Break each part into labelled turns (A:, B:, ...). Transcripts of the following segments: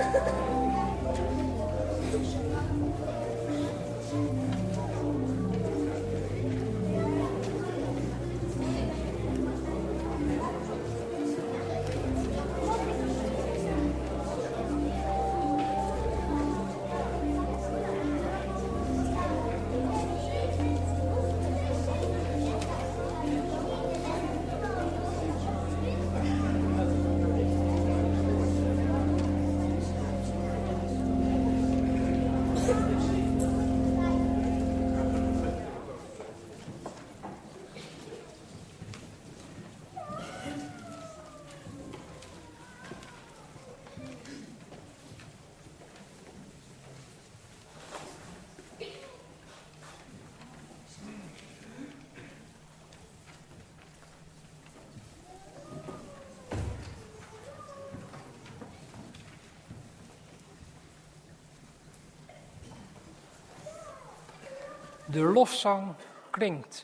A: De lofzang klinkt.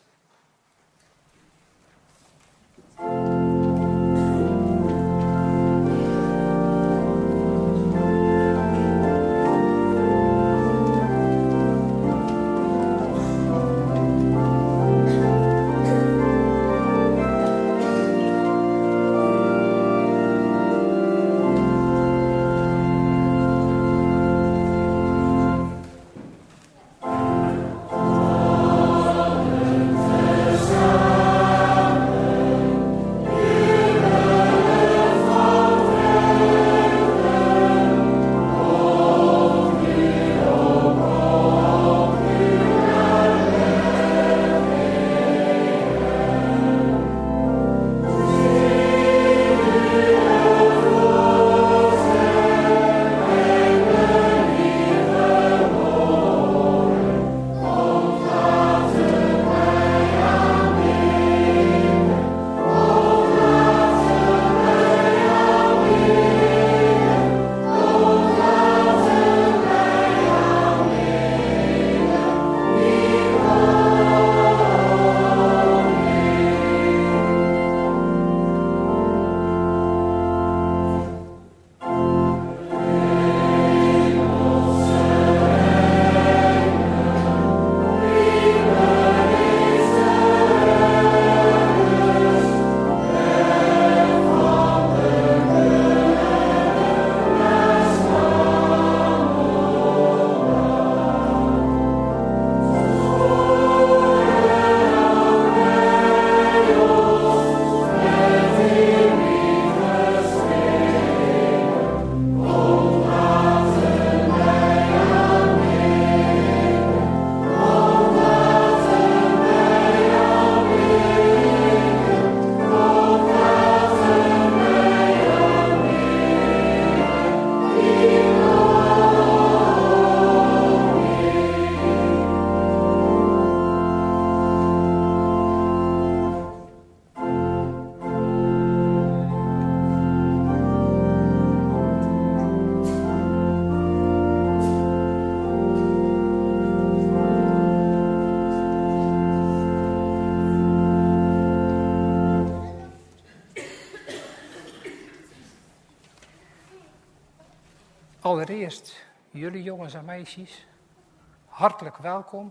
A: Allereerst, jullie jongens en meisjes, hartelijk welkom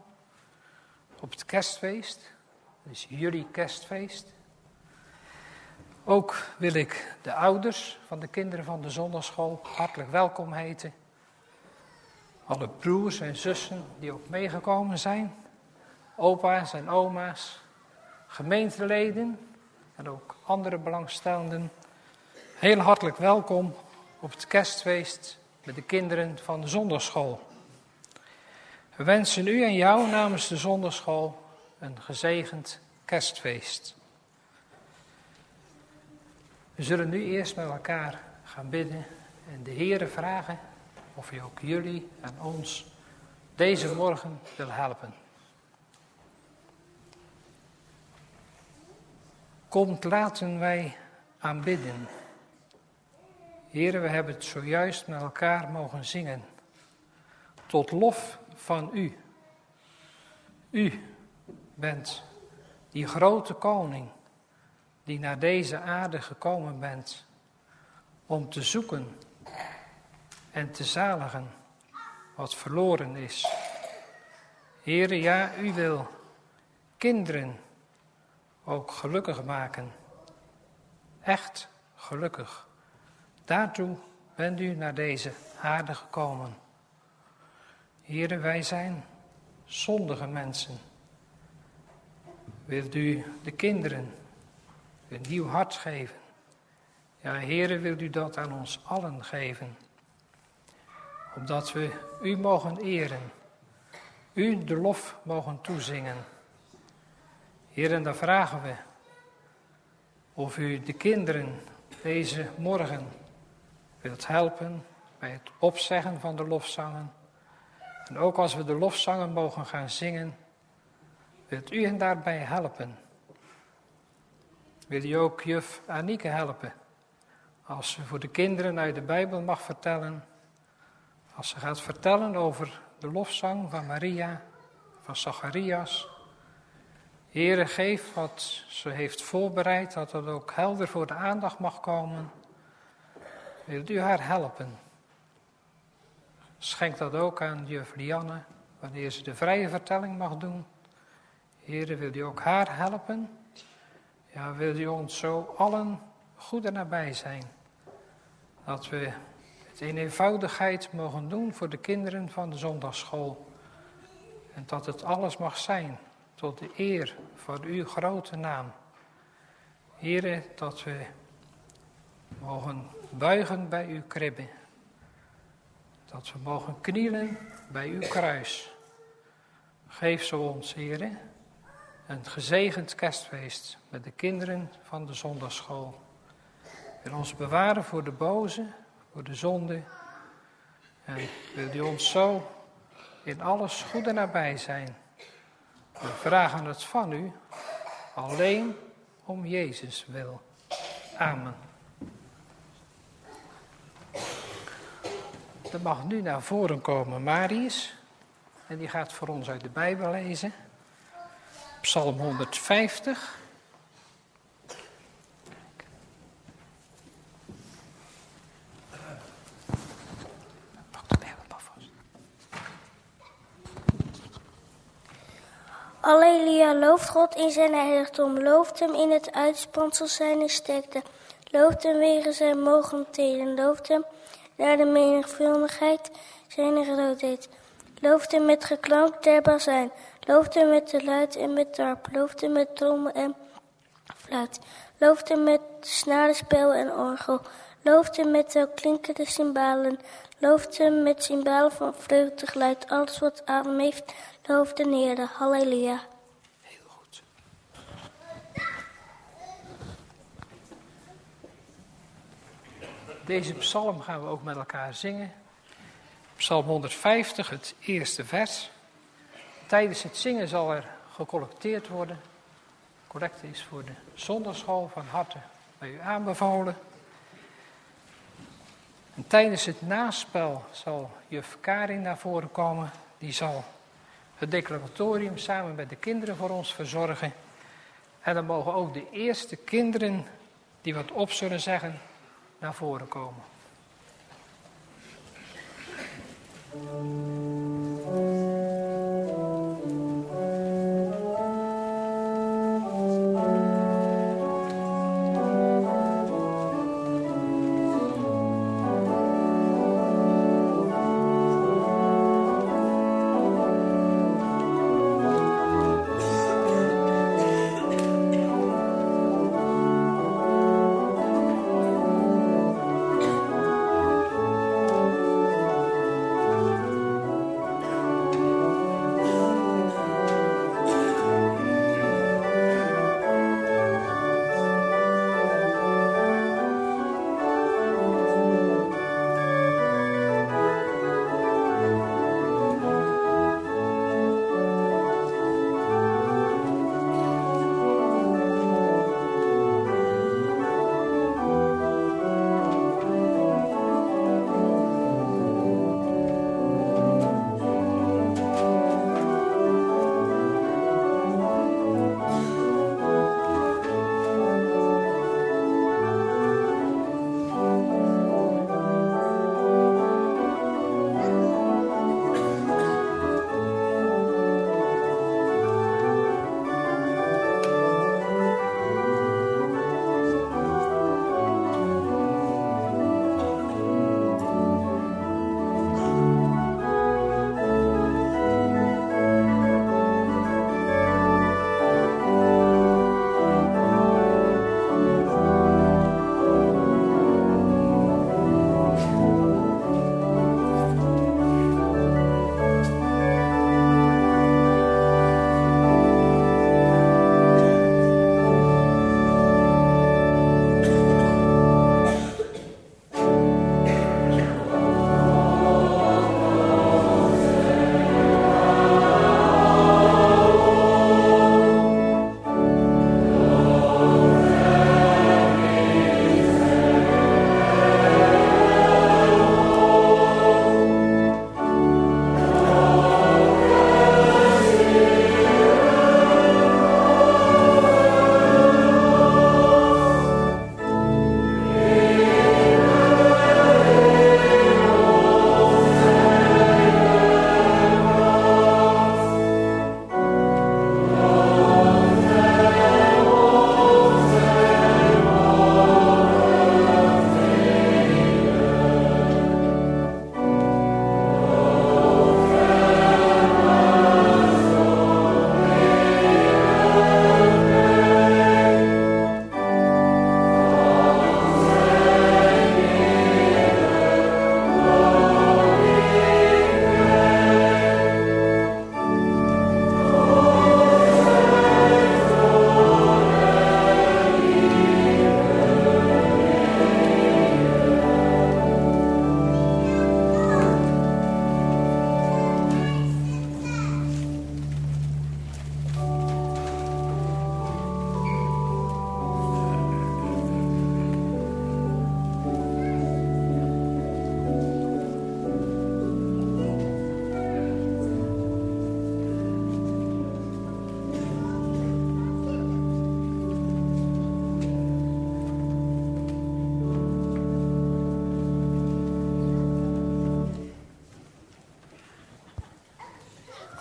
A: op het kerstfeest. Het is jullie kerstfeest. Ook wil ik de ouders van de kinderen van de zondagschool hartelijk welkom heten. Alle broers en zussen die ook meegekomen zijn. Opa's en oma's, gemeenteleden en ook andere belangstellenden. Heel hartelijk welkom op het kerstfeest met de kinderen van de zondagschool. We wensen u en jou namens de zondagschool een gezegend kerstfeest. We zullen nu eerst met elkaar gaan bidden en de Heere vragen of hij ook jullie en ons deze morgen wil helpen. Komt, laten wij aanbidden. Heere, we hebben het zojuist met elkaar mogen zingen. Tot lof van u. U bent die grote koning die naar deze aarde gekomen bent om te zoeken en te zaligen wat verloren is. Heere, ja, u wil kinderen ook gelukkig maken. Echt gelukkig. Daartoe bent u naar deze aarde gekomen. Heere, wij zijn zondige mensen. Wilt u de kinderen een nieuw hart geven? Ja, Heere, wilt u dat aan ons allen geven? Opdat we u mogen eren. U de lof mogen toezingen. Heer, en dan vragen we of u de kinderen deze morgen wilt helpen bij het opzeggen van de lofzangen. En ook als we de lofzangen mogen gaan zingen, wilt u hen daarbij helpen. Wil u ook juf Anieke helpen als ze voor de kinderen uit de Bijbel mag vertellen. Als ze gaat vertellen over de lofzang van Maria, van Zacharias. Heere, geef wat ze heeft voorbereid, dat het ook helder voor de aandacht mag komen. Wilt u haar helpen? Schenk dat ook aan juf Lianne, wanneer ze de vrije vertelling mag doen. Heere, wilt u ook haar helpen? Ja, wilt u ons zo allen goed en nabij zijn. Dat we het in eenvoudigheid mogen doen voor de kinderen van de zondagsschool. En dat het alles mag zijn tot de eer van uw grote naam. Heere, dat we mogen buigen bij uw kribbe. Dat we mogen knielen bij uw kruis. Geef zo ons, Heere, een gezegend kerstfeest met de kinderen van de zondagsschool. En ons bewaren voor de boze, voor de zonde. En wil u ons zo in alles goed en nabij zijn. We vragen het van u, alleen om Jezus wil. Amen. Er mag nu naar voren komen Marius. En die gaat voor ons uit de Bijbel lezen. Psalm 150.
B: Alleluia, looft God in zijn heiligdom, looft hem in het uitspansel zijner sterkte, looft hem wegen zijn mogendheden, looft hem naar de menigvuldigheid zijner grootheid, looft hem met geklank der bazuin, looft hem met de luid en met harp, looft hem met trommel en fluit, looft hem met snarenspel en orgel, looft hem met welklinkende cymbalen, looft hem met cymbalen van vreugdegeluid, alles wat adem heeft, looft de Heere. Halleluja.
A: Heel goed. Deze psalm gaan we ook met elkaar zingen. Psalm 150, het eerste vers. Tijdens het zingen zal er gecollecteerd worden. Collecte is voor de zondagschool van harte bij u aanbevolen. En tijdens het naspel zal juf Karin naar voren komen. Die zal het declaratorium samen met de kinderen voor ons verzorgen. En dan mogen ook de eerste kinderen die wat op zullen zeggen naar voren komen.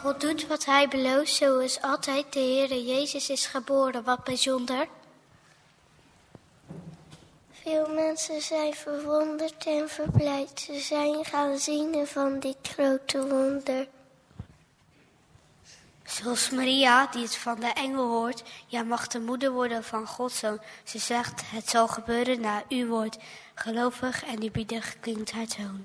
C: God doet wat hij belooft, zo is altijd. De Heere Jezus is geboren, wat bijzonder.
B: Veel mensen zijn verwonderd en verblijd. Ze zijn gaan zingen van dit grote wonder.
C: Zoals Maria, die het van de engel hoort. Ja, mag de moeder worden van Gods Zoon. Ze zegt, het zal gebeuren naar uw woord. Gelovig en eerbiedig klinkt haar toon.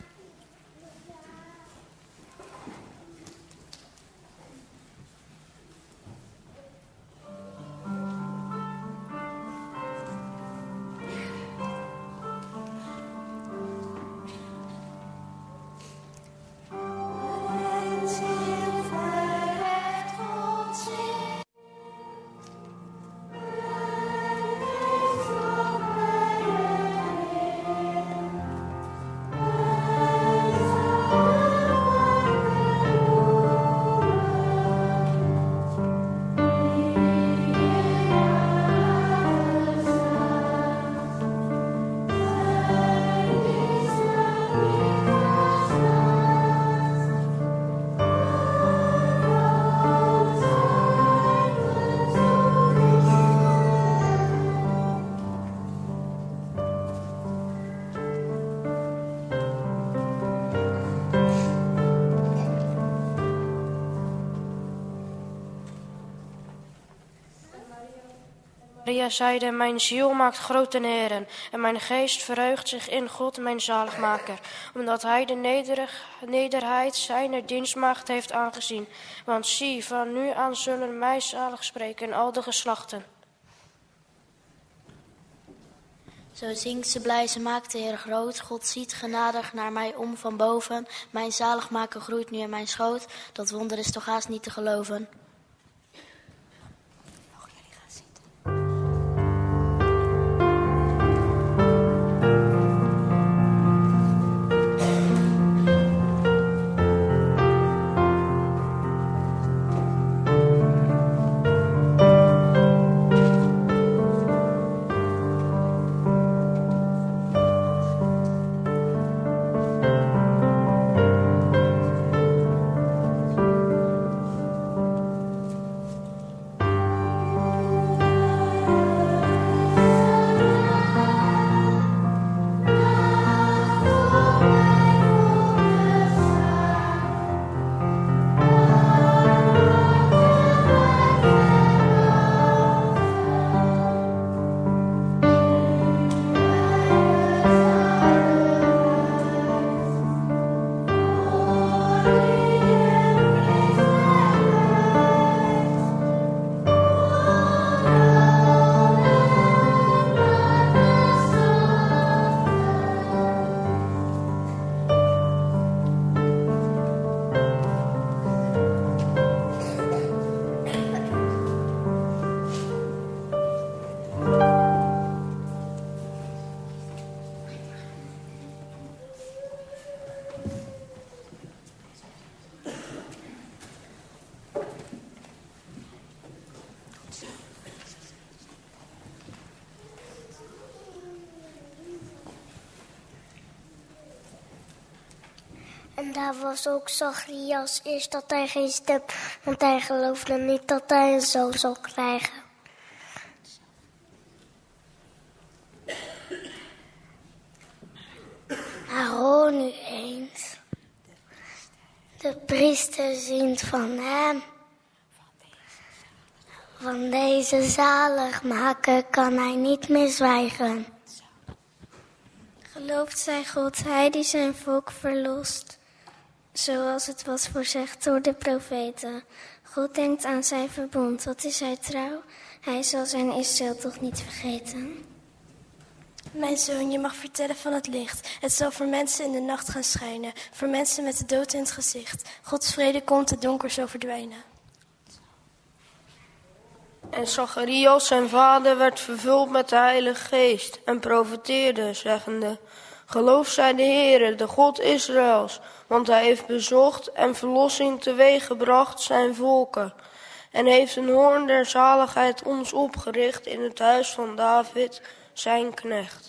D: Maria zeide, mijn ziel maakt grote heren, en mijn geest verheugt zich in God, mijn zaligmaker, omdat hij de nederheid zijner dienstmaagd heeft aangezien. Want zie, van nu aan zullen mij zalig spreken al de geslachten.
E: Zo zingt ze blij, ze maakt de Heer groot. God ziet genadig naar mij om van boven. Mijn zaligmaker groeit nu in mijn schoot. Dat wonder is toch haast niet te geloven.
B: En daar was ook Zacharias eerst dat hij geen stem, want hij geloofde niet dat hij een zoon zou krijgen. Maar hoor nu eens, de priester zingt van hem. Van deze zaligmaker kan hij niet meer zwijgen. Gelooft zij God, hij die zijn volk verlost. Zoals het was voorzegd door de profeten. God denkt aan zijn verbond, wat is hij trouw? Hij zal zijn Israël toch niet vergeten.
F: Mijn zoon, je mag vertellen van het licht. Het zal voor mensen in de nacht gaan schijnen. Voor mensen met de dood in het gezicht. Gods vrede komt, het donker zal verdwijnen.
D: En Zacharias, zijn vader, werd vervuld met de Heilige Geest en profeteerde, zeggende: Geloof zij de Heere, de God Israëls, want hij heeft bezocht en verlossing teweeggebracht zijn volken. En heeft een hoorn der zaligheid ons opgericht in het huis van David, zijn knecht.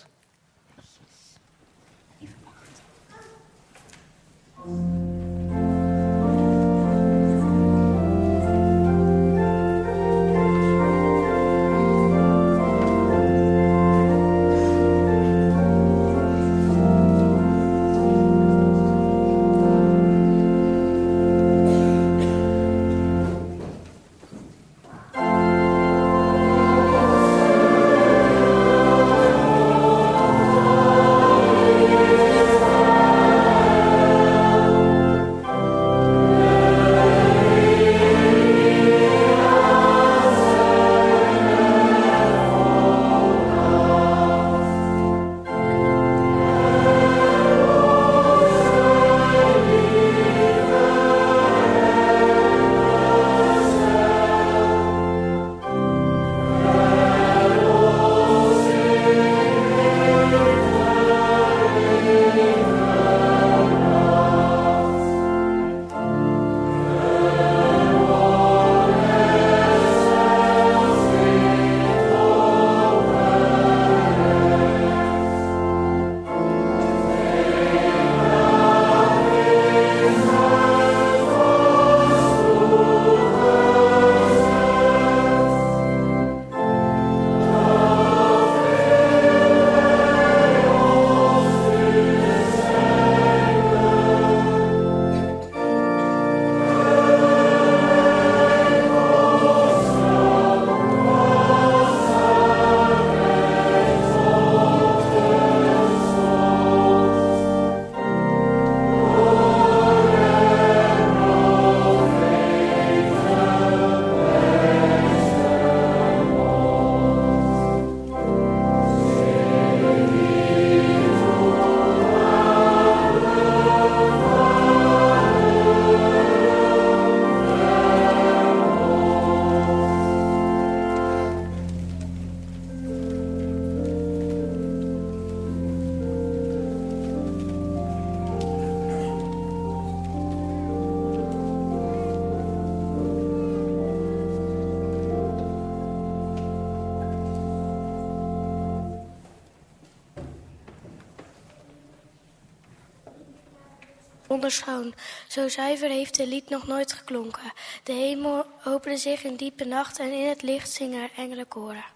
F: wonderschoon. Zo zuiver heeft de lied nog nooit geklonken. De hemel opende zich in diepe nacht en in het licht zingen er engelenkoren.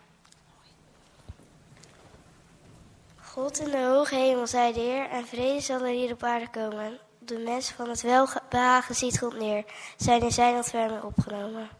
B: God in de hoge hemel, zei de Heer, en vrede zal er hier op aarde komen. De mens van het welbehagen ziet God neer, zijn in zijn ontferming opgenomen.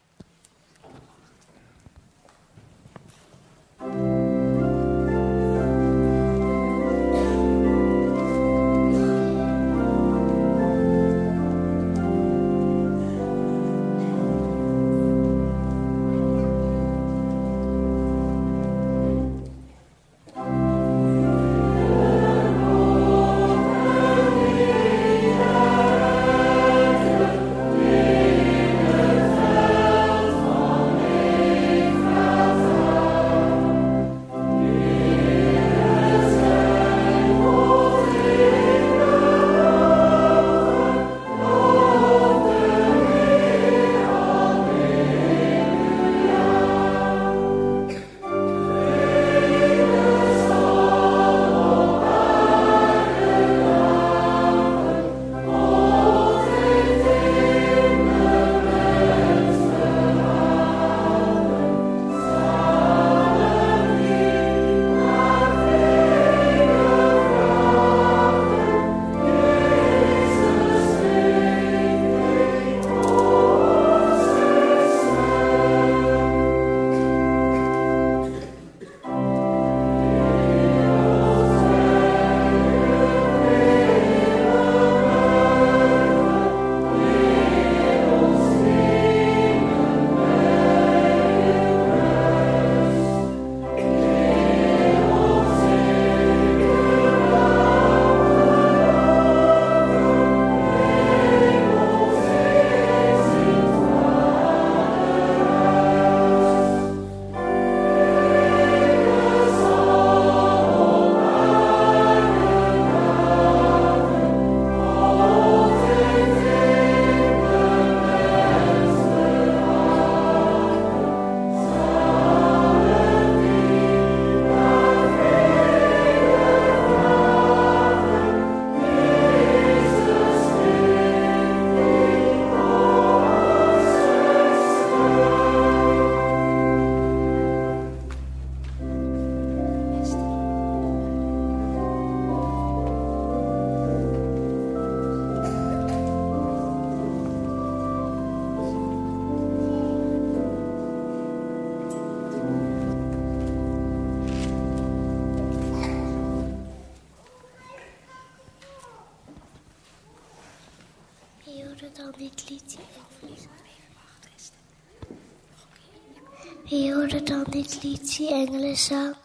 B: Wie hoorde dan dit liedje, engelenzang?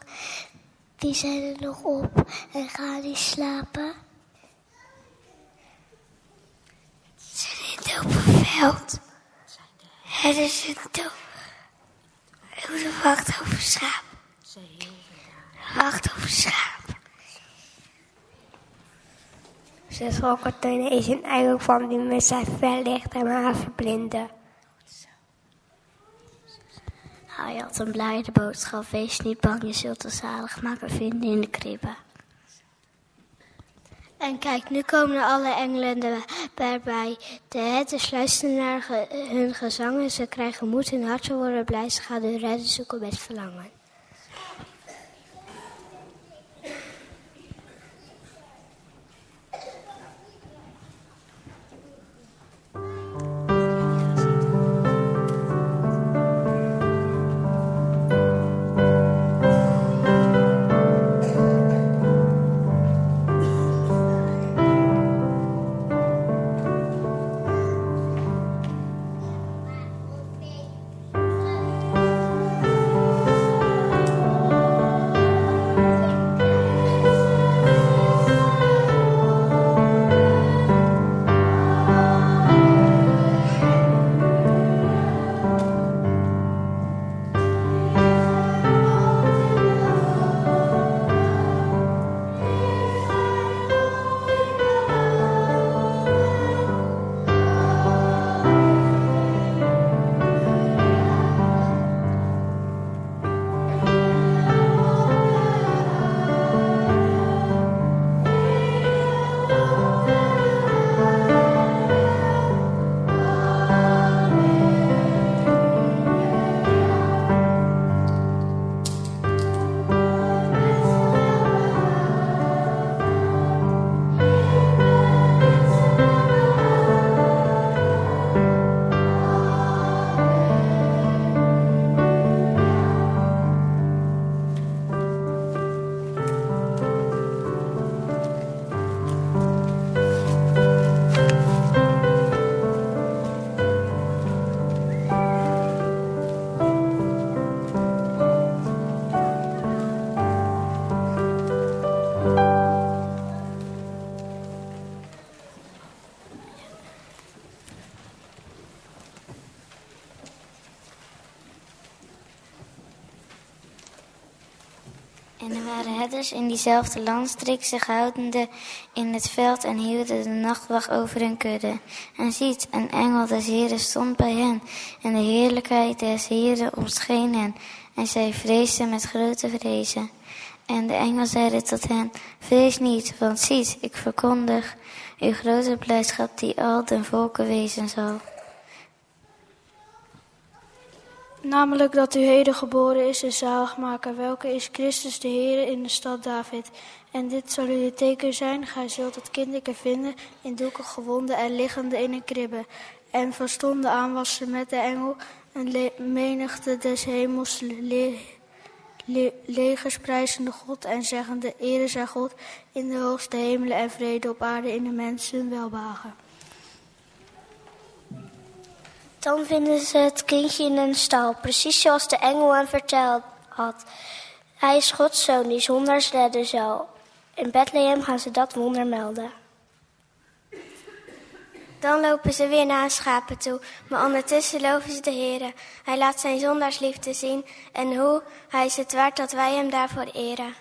B: Die zijn er nog op en gaan die slapen. Het zijn in het open veld. Het is een de wacht over schaap. Wacht over schaap. 6 rolkartonnen is een engel van die met zijn vel licht en haar verblinden. Hij had een blijde boodschap, wees niet bang, je zult de zaligmaker vinden in de kribbe. En kijk, nu komen alle engelen erbij. De herders luisteren naar hun gezangen, ze krijgen moed, hun harten worden blij, ze gaan hun redder zoeken met verlangen.
G: herders in diezelfde landstreek zich houdende in het veld en hielden de nachtwacht over hun kudde. En ziet, een engel des Heren stond bij hen, en de heerlijkheid des Heren omscheen hen. En zij vreesden met grote vrezen. En de engel zeide tot hen, vrees niet, want ziet, ik verkondig uw grote blijdschap die al den volken wezen zal.
H: Namelijk dat u heden geboren is een zaligmaker, welke is Christus de Heer in de stad David. En dit zal u het teken zijn, gij zult het kindje vinden in doeken gewonden en liggende in een kribbe. En van stonden aan was ze met de engel een menigte des hemels legers prijzende God en zeggende, ere zij God in de hoogste hemelen en vrede op aarde in de mensen welbehagen.
B: Dan vinden ze het kindje in een stal, precies zoals de engel hem verteld had. Hij is Gods zoon die zondaars redden zal. In Bethlehem gaan ze dat wonder melden.
I: Dan lopen ze weer naar een schapen toe, maar ondertussen loven ze de Heere. Hij laat zijn zondaarsliefde zien en hoe hij is het waard dat wij hem daarvoor eren.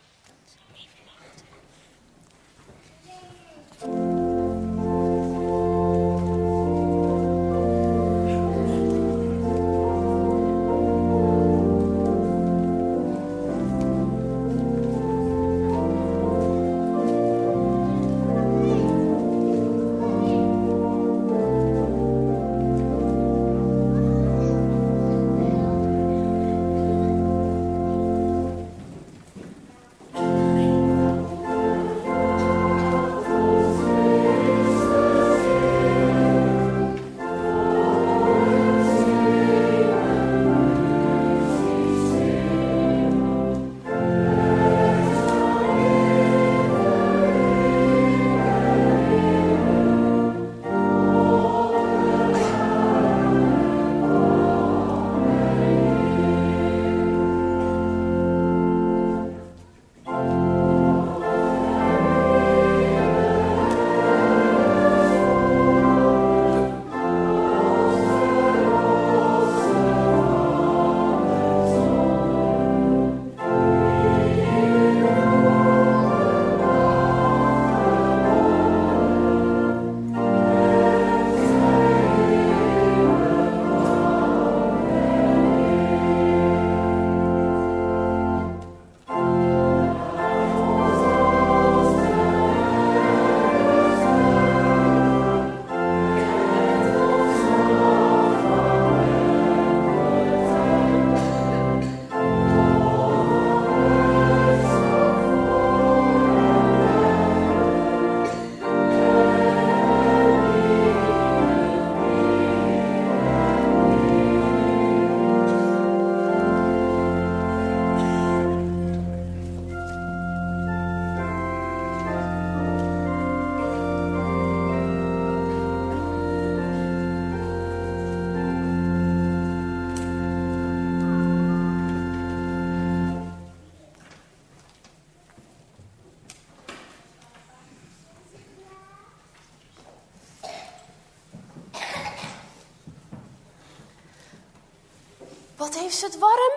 J: Wat heeft ze het warm?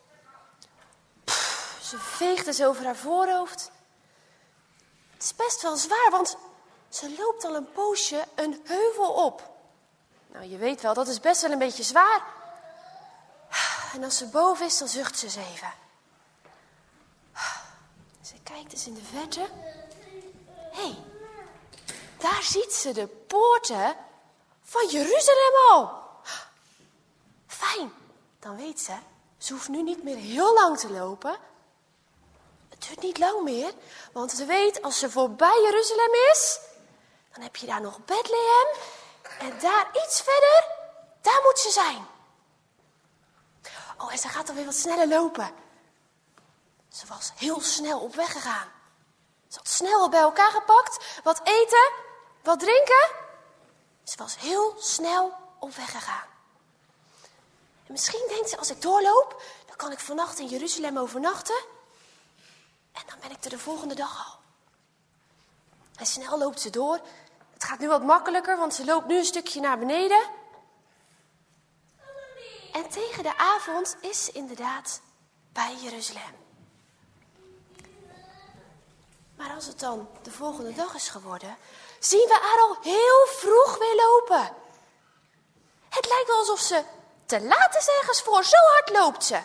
J: Ze veegt eens over haar voorhoofd. Het is best wel zwaar, want ze loopt al een poosje een heuvel op. Nou, je weet wel, dat is best wel een beetje zwaar. En als ze boven is, dan zucht ze eens even. Ze kijkt eens in de verte. Hé, daar ziet ze de poorten van Jeruzalem al. Fijn, dan weet ze hoeft nu niet meer heel lang te lopen. Het duurt niet lang meer, want ze weet, als ze voorbij Jeruzalem is, dan heb je daar nog Bethlehem. En daar iets verder, daar moet ze zijn. Oh, en ze gaat alweer wat sneller lopen. Ze was heel snel op weg gegaan. Ze had snel wat bij elkaar gepakt, wat eten, wat drinken. Ze was heel snel op weg gegaan. En misschien denkt ze, als ik doorloop, dan kan ik vannacht in Jeruzalem overnachten. En dan ben ik er de volgende dag al. En snel loopt ze door. Het gaat nu wat makkelijker, want ze loopt nu een stukje naar beneden. En tegen de avond is ze inderdaad bij Jeruzalem. Maar als het dan de volgende dag is geworden, zien we haar al heel vroeg weer lopen. Het lijkt wel alsof ze te laat is ergens voor, zo hard loopt ze.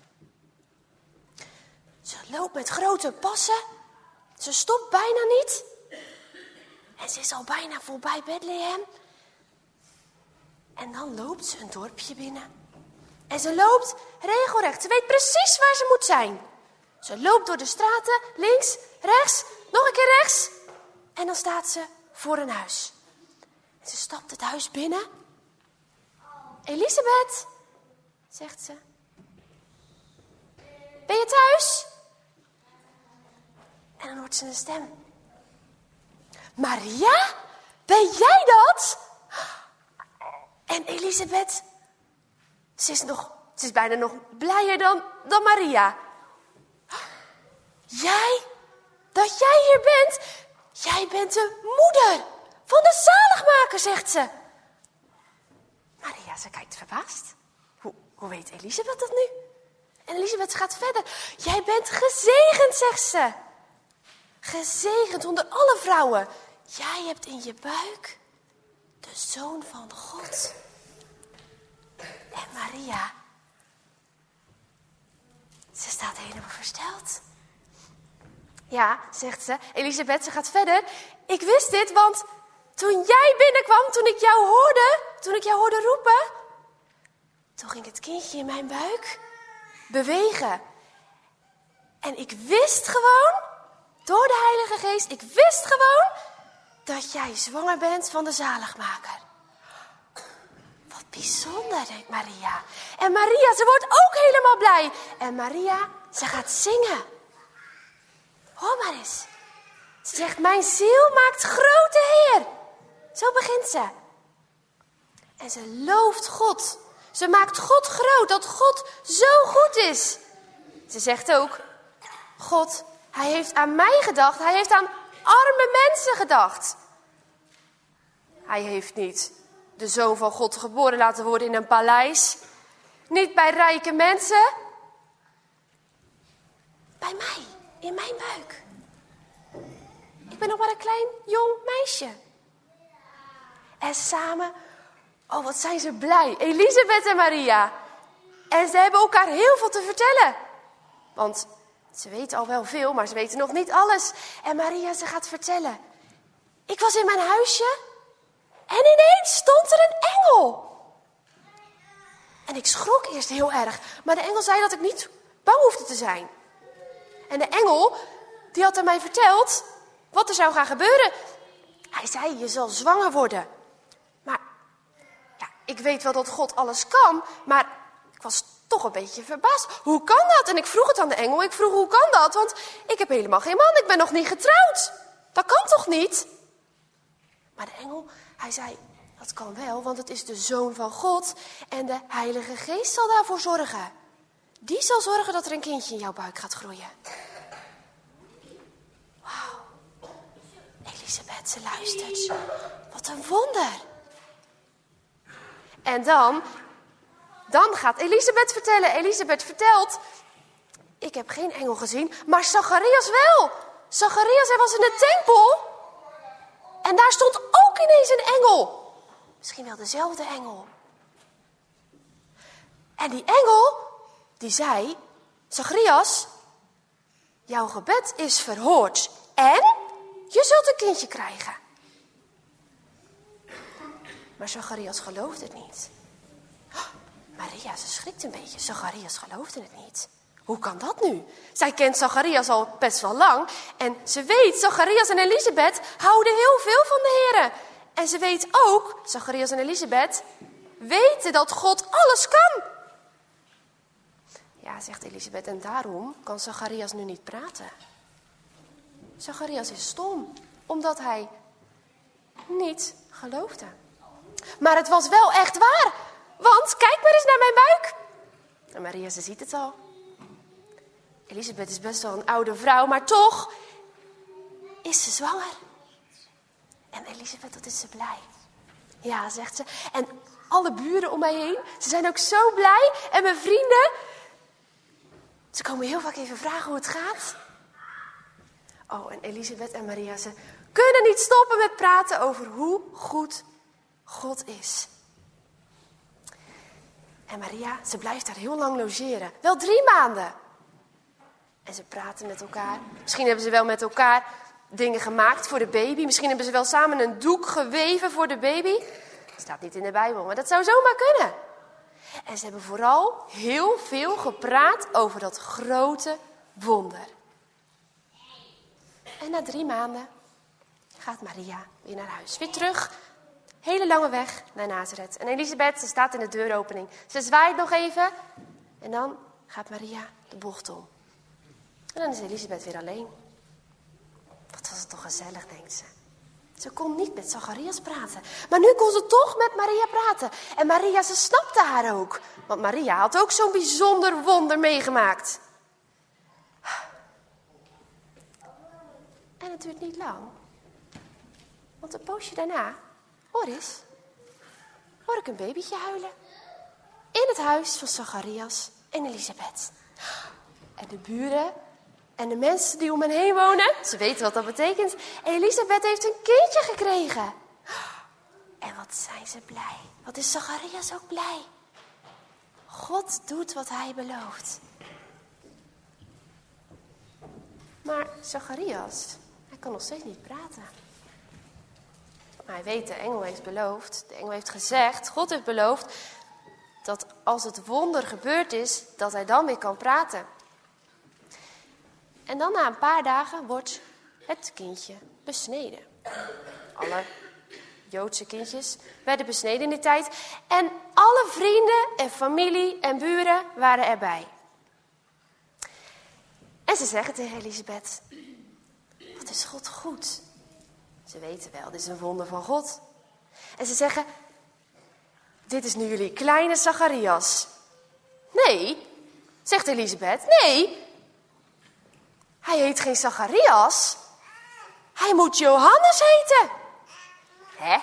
J: Ze loopt met grote passen, ze stopt bijna niet. En ze is al bijna voorbij Bethlehem. En dan loopt ze een dorpje binnen. En ze loopt regelrecht, ze weet precies waar ze moet zijn. Ze loopt door de straten, links, rechts, nog een keer rechts. En dan staat ze voor een huis. En ze stapt het huis binnen. Elisabeth, zegt ze. Ben je thuis? En dan hoort ze een stem. Maria, ben jij dat? En Elisabeth, ze is bijna nog blijer dan Maria. Dat jij hier bent? Jij bent de moeder van de zaligmaker, zegt ze. Maria, ze kijkt verbaasd. Hoe weet Elisabeth dat nu? En Elisabeth gaat verder. Jij bent gezegend, zegt ze. Gezegend onder alle vrouwen. Jij hebt in je buik de Zoon van God. En Maria, ze staat helemaal versteld. Ja, zegt ze, Elisabeth, ze gaat verder. Ik wist dit, want toen jij binnenkwam, toen ik jou hoorde roepen, toen ging het kindje in mijn buik bewegen. En ik wist gewoon, door de Heilige Geest, ik wist gewoon dat jij zwanger bent van de zaligmaker. Wat bijzonder, denkt Maria. En Maria, ze wordt ook helemaal blij. En Maria, ze gaat zingen. Hoor maar eens. Ze zegt, mijn ziel maakt grote Heer. Zo begint ze. En ze looft God. Ze maakt God groot, dat God zo goed is. Ze zegt ook, God, hij heeft aan mij gedacht. Hij heeft aan arme mensen gedacht. Hij heeft niet de Zoon van God geboren laten worden in een paleis. Niet bij rijke mensen. Bij mij, in mijn buik. Ik ben nog maar een klein, jong meisje. En samen, oh wat zijn ze blij, Elisabeth en Maria. En ze hebben elkaar heel veel te vertellen. Want ze weten al wel veel, maar ze weten nog niet alles. En Maria, ze gaat vertellen. Ik was in mijn huisje en ineens stond er een engel. En ik schrok eerst heel erg, maar de engel zei dat ik niet bang hoefde te zijn. En de engel, die had aan mij verteld wat er zou gaan gebeuren. Hij zei, je zal zwanger worden. Maar ja, ik weet wel dat God alles kan, maar ik was toch een beetje verbaasd. Hoe kan dat? En ik vroeg het aan de engel. Ik vroeg, hoe kan dat? Want ik heb helemaal geen man. Ik ben nog niet getrouwd. Dat kan toch niet? Maar de engel, hij zei, dat kan wel, want het is de Zoon van God. En de Heilige Geest zal daarvoor zorgen. Die zal zorgen dat er een kindje in jouw buik gaat groeien. Wauw. Elisabeth, ze luistert. Wat een wonder. En dan gaat Elisabeth vertellen. Elisabeth vertelt, ik heb geen engel gezien, maar Zacharias wel. Zacharias, hij was in de tempel. En daar stond ook ineens een engel. Misschien wel dezelfde engel. En die engel, die zei, Zacharias, jouw gebed is verhoord. En je zult een kindje krijgen. Maar Zacharias geloofde het niet. Maria, ze schrikt een beetje. Zacharias geloofde het niet. Hoe kan dat nu? Zij kent Zacharias al best wel lang. En ze weet, Zacharias en Elisabeth houden heel veel van de Here. En ze weet ook, Zacharias en Elisabeth weten dat God alles kan. Ja, zegt Elisabeth, en daarom kan Zacharias nu niet praten. Zacharias is stom, omdat hij niet geloofde. Maar het was wel echt waar. Want kijk maar eens naar mijn buik. En Maria, ze ziet het al. Elisabeth is best wel een oude vrouw, maar toch is ze zwanger. En Elisabeth, dat is ze blij. Ja, zegt ze. En alle buren om mij heen, ze zijn ook zo blij. En mijn vrienden, ze komen heel vaak even vragen hoe het gaat. Oh, en Elisabeth en Maria, ze kunnen niet stoppen met praten over hoe goed God is. En Maria, ze blijft daar heel lang logeren. Wel 3 maanden. En ze praten met elkaar. Misschien hebben ze wel met elkaar dingen gemaakt voor de baby. Misschien hebben ze wel samen een doek geweven voor de baby. Dat staat niet in de Bijbel, maar dat zou zomaar kunnen. En ze hebben vooral heel veel gepraat over dat grote wonder. En na 3 maanden gaat Maria weer naar huis. Weer terug. Hele lange weg naar Nazareth. En Elisabeth, ze staat in de deuropening. Ze zwaait nog even. En dan gaat Maria de bocht om. En dan is Elisabeth weer alleen. Wat was het toch gezellig, denkt ze. Ze kon niet met Zacharias praten. Maar nu kon ze toch met Maria praten. En Maria, ze snapte haar ook. Want Maria had ook zo'n bijzonder wonder meegemaakt. En het duurt niet lang. Want een poosje daarna, hoor ik een babytje huilen. In het huis van Zacharias en Elisabeth. En de buren en de mensen die om hen heen wonen, ze weten wat dat betekent. Elisabeth heeft een kindje gekregen. En wat zijn ze blij. Wat is Zacharias ook blij. God doet wat hij belooft. Maar Zacharias, hij kan nog steeds niet praten. Maar hij weet, de engel heeft beloofd, de engel heeft gezegd, God heeft beloofd, dat als het wonder gebeurd is, dat hij dan weer kan praten. En dan na een paar dagen wordt het kindje besneden. Alle Joodse kindjes werden besneden in die tijd. En alle vrienden en familie en buren waren erbij. En ze zeggen tegen Elisabeth, wat is God goed. Ze weten wel, dit is een wonder van God. En ze zeggen, dit is nu jullie kleine Zacharias. Nee, zegt Elisabeth, nee. Hij heet geen Zacharias. Hij moet Johannes heten. Hè?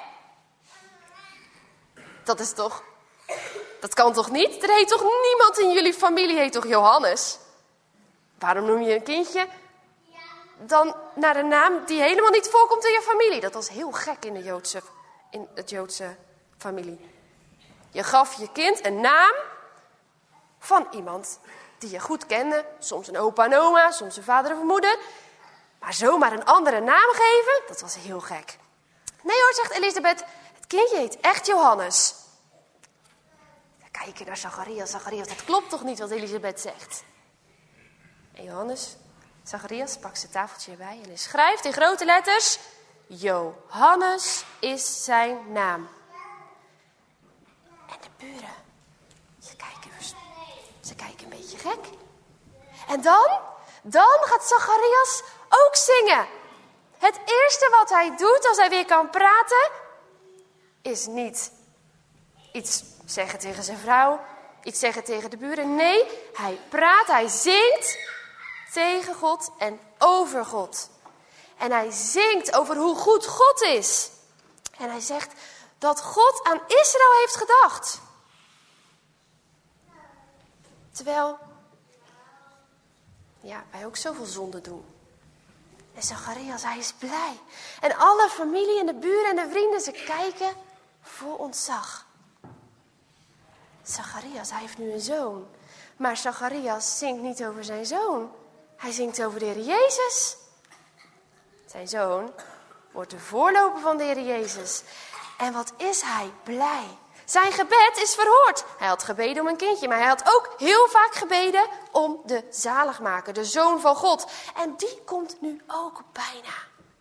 J: Dat kan toch niet? Er heet toch niemand in jullie familie heet toch Johannes? Waarom noem je een kindje dan naar een naam die helemaal niet voorkomt in je familie? Dat was heel gek in het Joodse familie. Je gaf je kind een naam van iemand die je goed kende. Soms een opa en oma, soms een vader of een moeder. Maar zomaar een andere naam geven, dat was heel gek. Nee hoor, zegt Elisabeth, het kindje heet echt Johannes. Dan kijk je naar Zacharias. Zacharias, dat klopt toch niet wat Elisabeth zegt? En Zacharias pakt zijn tafeltje erbij en hij schrijft in grote letters, Johannes is zijn naam. En de buren, ze kijken een beetje gek. En dan gaat Zacharias ook zingen. Het eerste wat hij doet als hij weer kan praten, is niet iets zeggen tegen zijn vrouw, iets zeggen tegen de buren. Nee, hij praat, hij zingt tegen God en over God. En hij zingt over hoe goed God is. En hij zegt dat God aan Israël heeft gedacht. Terwijl wij ook zoveel zonde doen. En Zacharias, hij is blij. En alle familie en de buren en de vrienden, ze kijken vol ontzag. Zacharias, hij heeft nu een zoon. Maar Zacharias zingt niet over zijn zoon. Hij zingt over de Heer Jezus. Zijn zoon wordt de voorloper van de Heer Jezus. En wat is hij blij. Zijn gebed is verhoord. Hij had gebeden om een kindje, maar hij had ook heel vaak gebeden om de zaligmaker, de Zoon van God. En die komt nu ook bijna.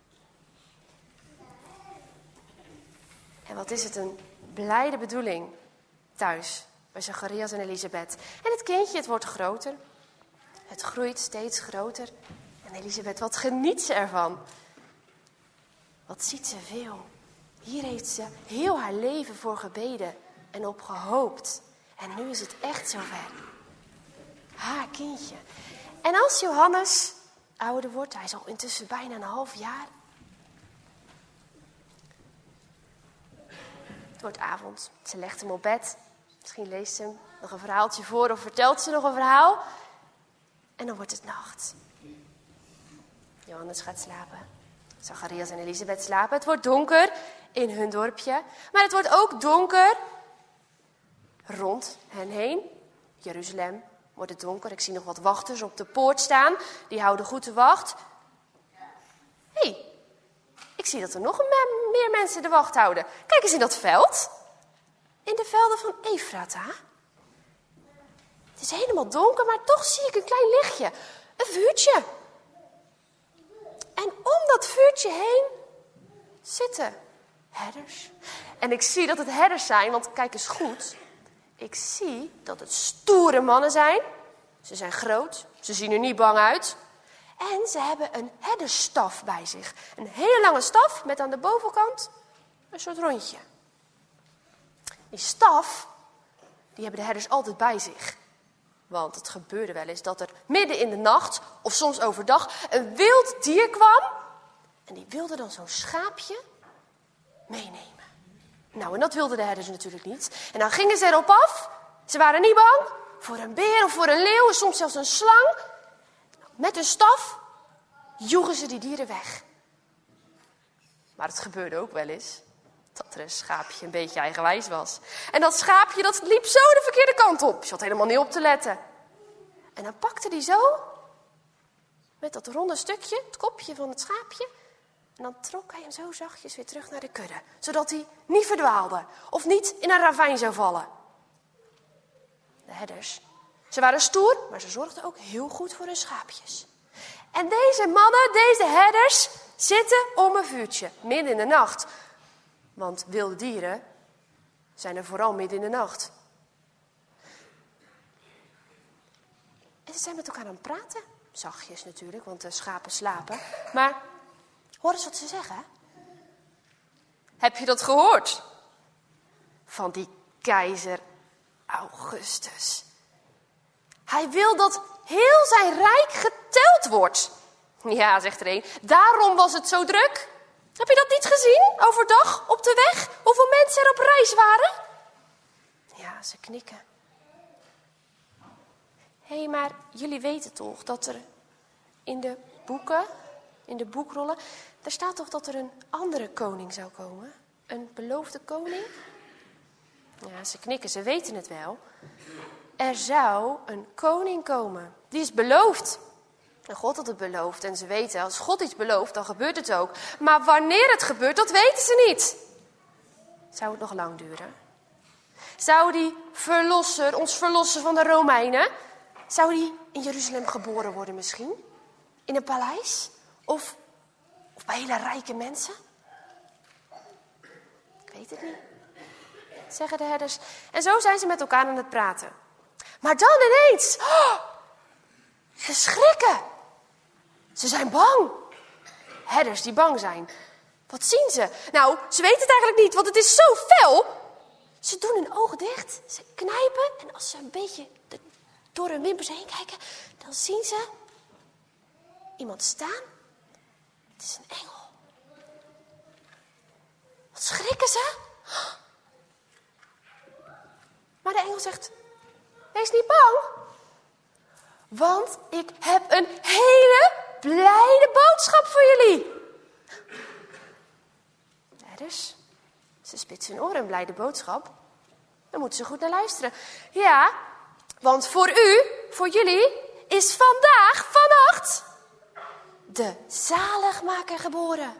J: En wat is het een blijde bedoeling thuis bij Zacharias en Elisabeth. En het kindje, het wordt groter. Het groeit steeds groter. En Elisabeth, wat geniet ze ervan. Wat ziet ze veel. Hier heeft ze heel haar leven voor gebeden en op gehoopt. En nu is het echt zover. Haar kindje. En als Johannes ouder wordt, hij is al intussen bijna een half jaar. Het wordt avond. Ze legt hem op bed. Misschien leest ze hem nog een verhaaltje voor of vertelt ze nog een verhaal. En dan wordt het nacht. Johannes gaat slapen. Zacharias en Elisabeth slapen. Het wordt donker in hun dorpje. Maar het wordt ook donker rond hen heen. Jeruzalem wordt het donker. Ik zie nog wat wachters op de poort staan. Die houden goed de wacht. Hé, ik zie dat er nog meer mensen de wacht houden. Kijk eens in dat veld. In de velden van Efrata. Het is helemaal donker, maar toch zie ik een klein lichtje. Een vuurtje. En om dat vuurtje heen zitten herders. En ik zie dat het herders zijn, want kijk eens goed. Ik zie dat het stoere mannen zijn. Ze zijn groot, ze zien er niet bang uit. En ze hebben een herdersstaf bij zich. Een hele lange staf met aan de bovenkant een soort rondje. Die staf, die hebben de herders altijd bij zich. Want het gebeurde wel eens dat er midden in de nacht, of soms overdag, een wild dier kwam. En die wilde dan zo'n schaapje meenemen. Nou, en dat wilden de herders natuurlijk niet. En dan gingen ze erop af. Ze waren niet bang voor een beer of voor een leeuw, en soms zelfs een slang. Met hun staf joegen ze die dieren weg. Maar het gebeurde ook wel eens dat er een schaapje een beetje eigenwijs was. En dat schaapje dat liep zo de verkeerde kant op. Je had helemaal niet op te letten. En dan pakte hij zo met dat ronde stukje, het kopje van het schaapje. En dan trok hij hem zo zachtjes weer terug naar de kudde. Zodat hij niet verdwaalde of niet in een ravijn zou vallen. De herders, ze waren stoer, maar ze zorgden ook heel goed voor hun schaapjes. En deze mannen, deze herders, zitten om een vuurtje, midden in de nacht. Want wilde dieren zijn er vooral midden in de nacht. En ze zijn met elkaar aan het praten. Zachtjes natuurlijk, want de schapen slapen. Maar hoor eens wat ze zeggen. Heb je dat gehoord? Van die keizer Augustus. Hij wil dat heel zijn rijk geteld wordt. Ja, zegt er een. Daarom was het zo druk. Heb je dat niet gezien? Overdag, op de weg? Hoeveel mensen er op reis waren? Ja, ze knikken. Hé, maar jullie weten toch dat er in de boeken, in de boekrollen, daar staat toch dat er een andere koning zou komen? Een beloofde koning? Ja, ze knikken, ze weten het wel. Er zou een koning komen. Die is beloofd. En God had het beloofd. En ze weten, als God iets belooft, dan gebeurt het ook. Maar wanneer het gebeurt, dat weten ze niet. Zou het nog lang duren? Zou die verlosser, ons verlossen van de Romeinen, zou die in Jeruzalem geboren worden misschien? In een paleis? Of bij hele rijke mensen? Ik weet het niet, zeggen de herders. En zo zijn ze met elkaar aan het praten. Maar dan ineens, ze schrikken. Ze zijn bang. Herders die bang zijn. Wat zien ze? Nou, ze weten het eigenlijk niet, want het is zo fel. Ze doen hun ogen dicht, ze knijpen en als ze een beetje door hun wimpers heen kijken, dan zien ze iemand staan. Het is een engel. Wat schrikken ze? Maar de engel zegt, wees niet bang. Want ik heb een hele blijde boodschap voor jullie. Dus, ze spitsen hun oren, een blijde boodschap. Dan moeten ze goed naar luisteren. Ja, want voor u, voor jullie, is vandaag, vannacht, de zaligmaker geboren.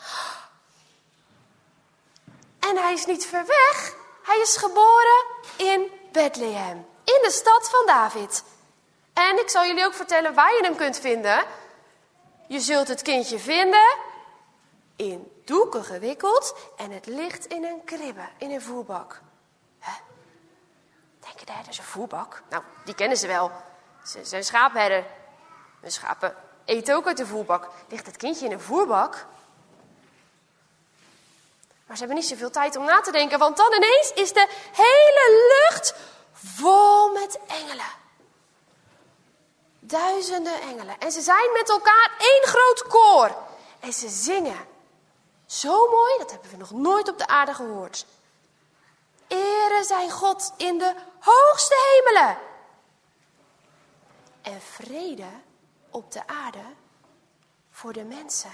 J: En hij is niet ver weg. Hij is geboren in Bethlehem, in de stad van David. En ik zal jullie ook vertellen waar je hem kunt vinden. Je zult het kindje vinden in doeken gewikkeld en het ligt in een kribbe, in een voerbak. Denken de herders een voerbak? Nou, die kennen ze wel. Ze zijn schaapherder. De schapen eten ook uit de voerbak. Ligt het kindje in een voerbak? Maar ze hebben niet zoveel tijd om na te denken, want dan ineens is de hele lucht vol met engelen. Duizenden engelen. En ze zijn met elkaar één groot koor. En ze zingen. Zo mooi, dat hebben we nog nooit op de aarde gehoord. Ere zij God in de hoogste hemelen. En vrede op de aarde voor de mensen.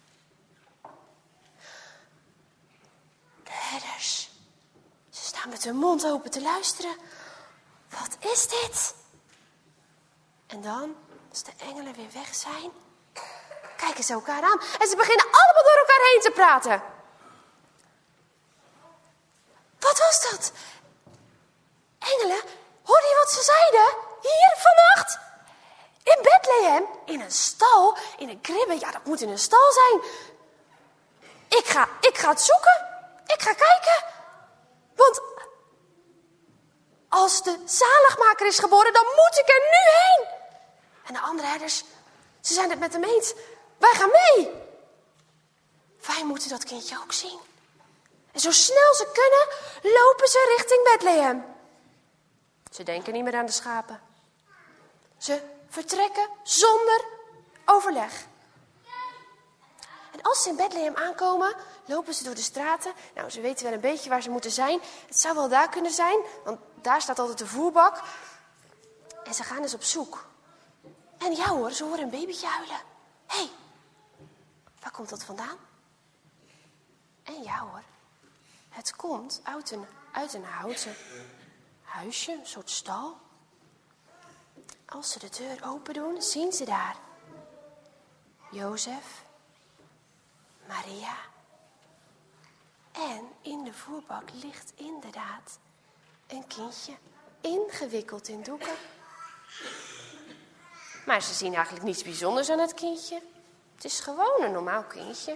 J: De herders, ze staan met hun mond open te luisteren. Wat is dit? En dan, als de engelen weer weg zijn, kijken ze elkaar aan en ze beginnen allemaal door elkaar heen te praten. Wat was dat? Engelen, hoorde je wat ze zeiden? Hier vannacht? In Bethlehem? In een stal? In een kribbe? Ja, dat moet in een stal zijn. Ik ga het zoeken. Ik ga kijken. Want als de zaligmaker is geboren, dan moet ik er nu heen. En de andere herders, ze zijn het met hem eens. Wij gaan mee. Wij moeten dat kindje ook zien. En zo snel ze kunnen, lopen ze richting Bethlehem. Ze denken niet meer aan de schapen. Ze vertrekken zonder overleg. En als ze in Bethlehem aankomen, lopen ze door de straten. Nou, ze weten wel een beetje waar ze moeten zijn. Het zou wel daar kunnen zijn, want daar staat altijd de voerbak. En ze gaan dus op zoek. En ja hoor, ze horen een babytje huilen. Hé, waar komt dat vandaan? En ja hoor, het komt uit een houten huisje, een soort stal. Als ze de deur open doen, zien ze daar Jozef, Maria. En in de voerbak ligt inderdaad een kindje, ingewikkeld in doeken. Maar ze zien eigenlijk niets bijzonders aan het kindje. Het is gewoon een normaal kindje.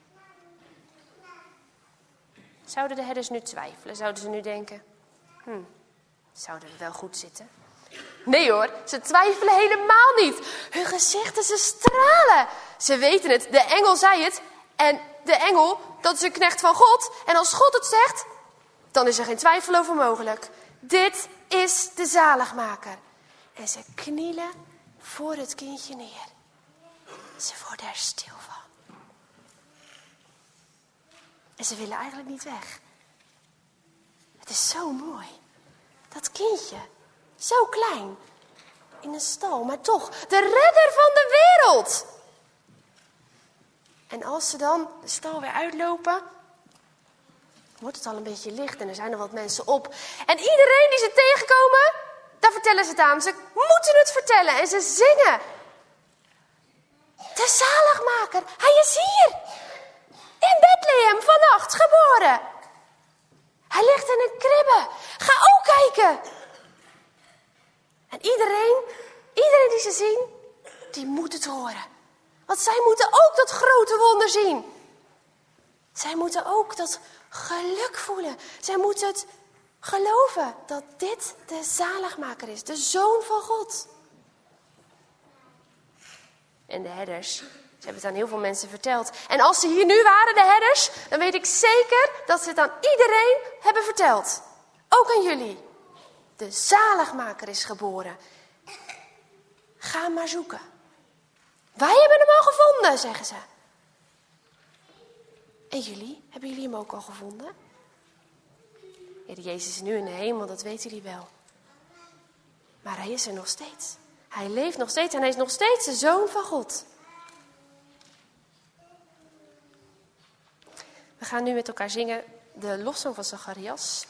J: Zouden de herders nu twijfelen? Zouden ze nu denken, zouden we wel goed zitten? Nee hoor, ze twijfelen helemaal niet. Hun gezichten, ze stralen. Ze weten het, de engel zei het. En de engel, dat is een knecht van God. En als God het zegt, dan is er geen twijfel over mogelijk. Dit is de zaligmaker. En ze knielen voor het kindje neer. Ze worden er stil van. En ze willen eigenlijk niet weg. Het is zo mooi. Dat kindje, zo klein, in een stal, maar toch de redder van de wereld. En als ze dan de stal weer uitlopen, wordt het al een beetje licht en er zijn er wat mensen op. En iedereen die ze tegenkomen, daar vertellen ze het aan. Ze moeten het vertellen en ze zingen. De zaligmaker, hij is hier. In Bethlehem vannacht geboren. Hij ligt in een kribbe. Ga ook kijken. En iedereen die ze zien, die moet het horen. Want zij moeten ook dat grote wonder zien. Zij moeten ook dat geluk voelen. Zij moeten het geloven dat dit de zaligmaker is. De Zoon van God. En de herders, ze hebben het aan heel veel mensen verteld. En als ze hier nu waren, de herders, dan weet ik zeker dat ze het aan iedereen hebben verteld. Ook aan jullie. De zaligmaker is geboren. Ga maar zoeken. Wij hebben hem al gevonden, zeggen ze. En jullie, hebben jullie hem ook al gevonden? Heer Jezus is nu in de hemel, dat weten jullie wel. Maar hij is er nog steeds. Hij leeft nog steeds en hij is nog steeds de Zoon van God. We gaan nu met elkaar zingen de lofzang van Zacharias.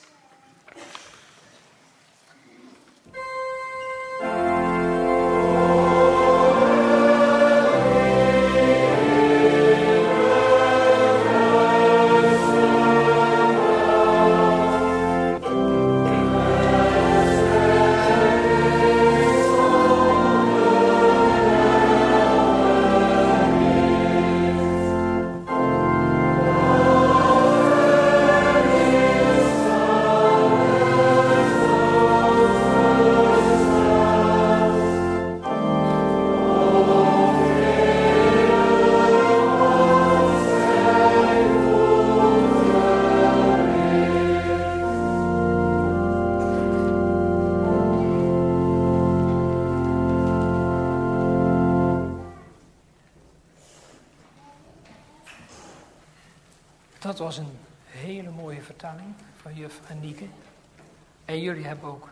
A: Dat was een hele mooie vertaling van juf Anieke. En jullie hebben ook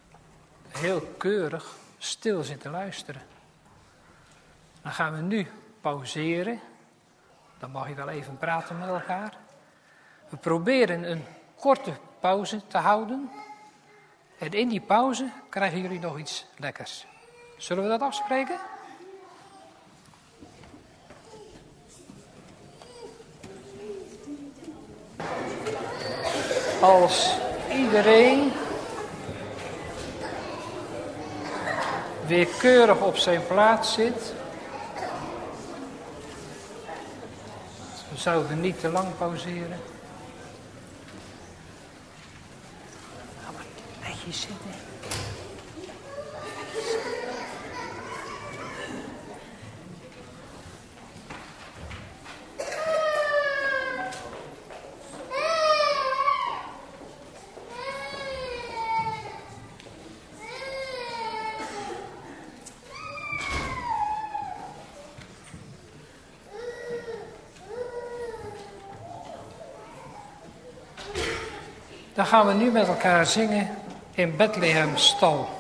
A: heel keurig stil zitten luisteren. Dan gaan we nu pauzeren. Dan mag je wel even praten met elkaar. We proberen een korte pauze te houden. En in die pauze krijgen jullie nog iets lekkers. Zullen we dat afspreken? Als iedereen weer keurig op zijn plaats zit. We zouden niet te lang pauzeren. Ga maar netjes zitten. Dan gaan we nu met elkaar zingen in Bethlehem stal.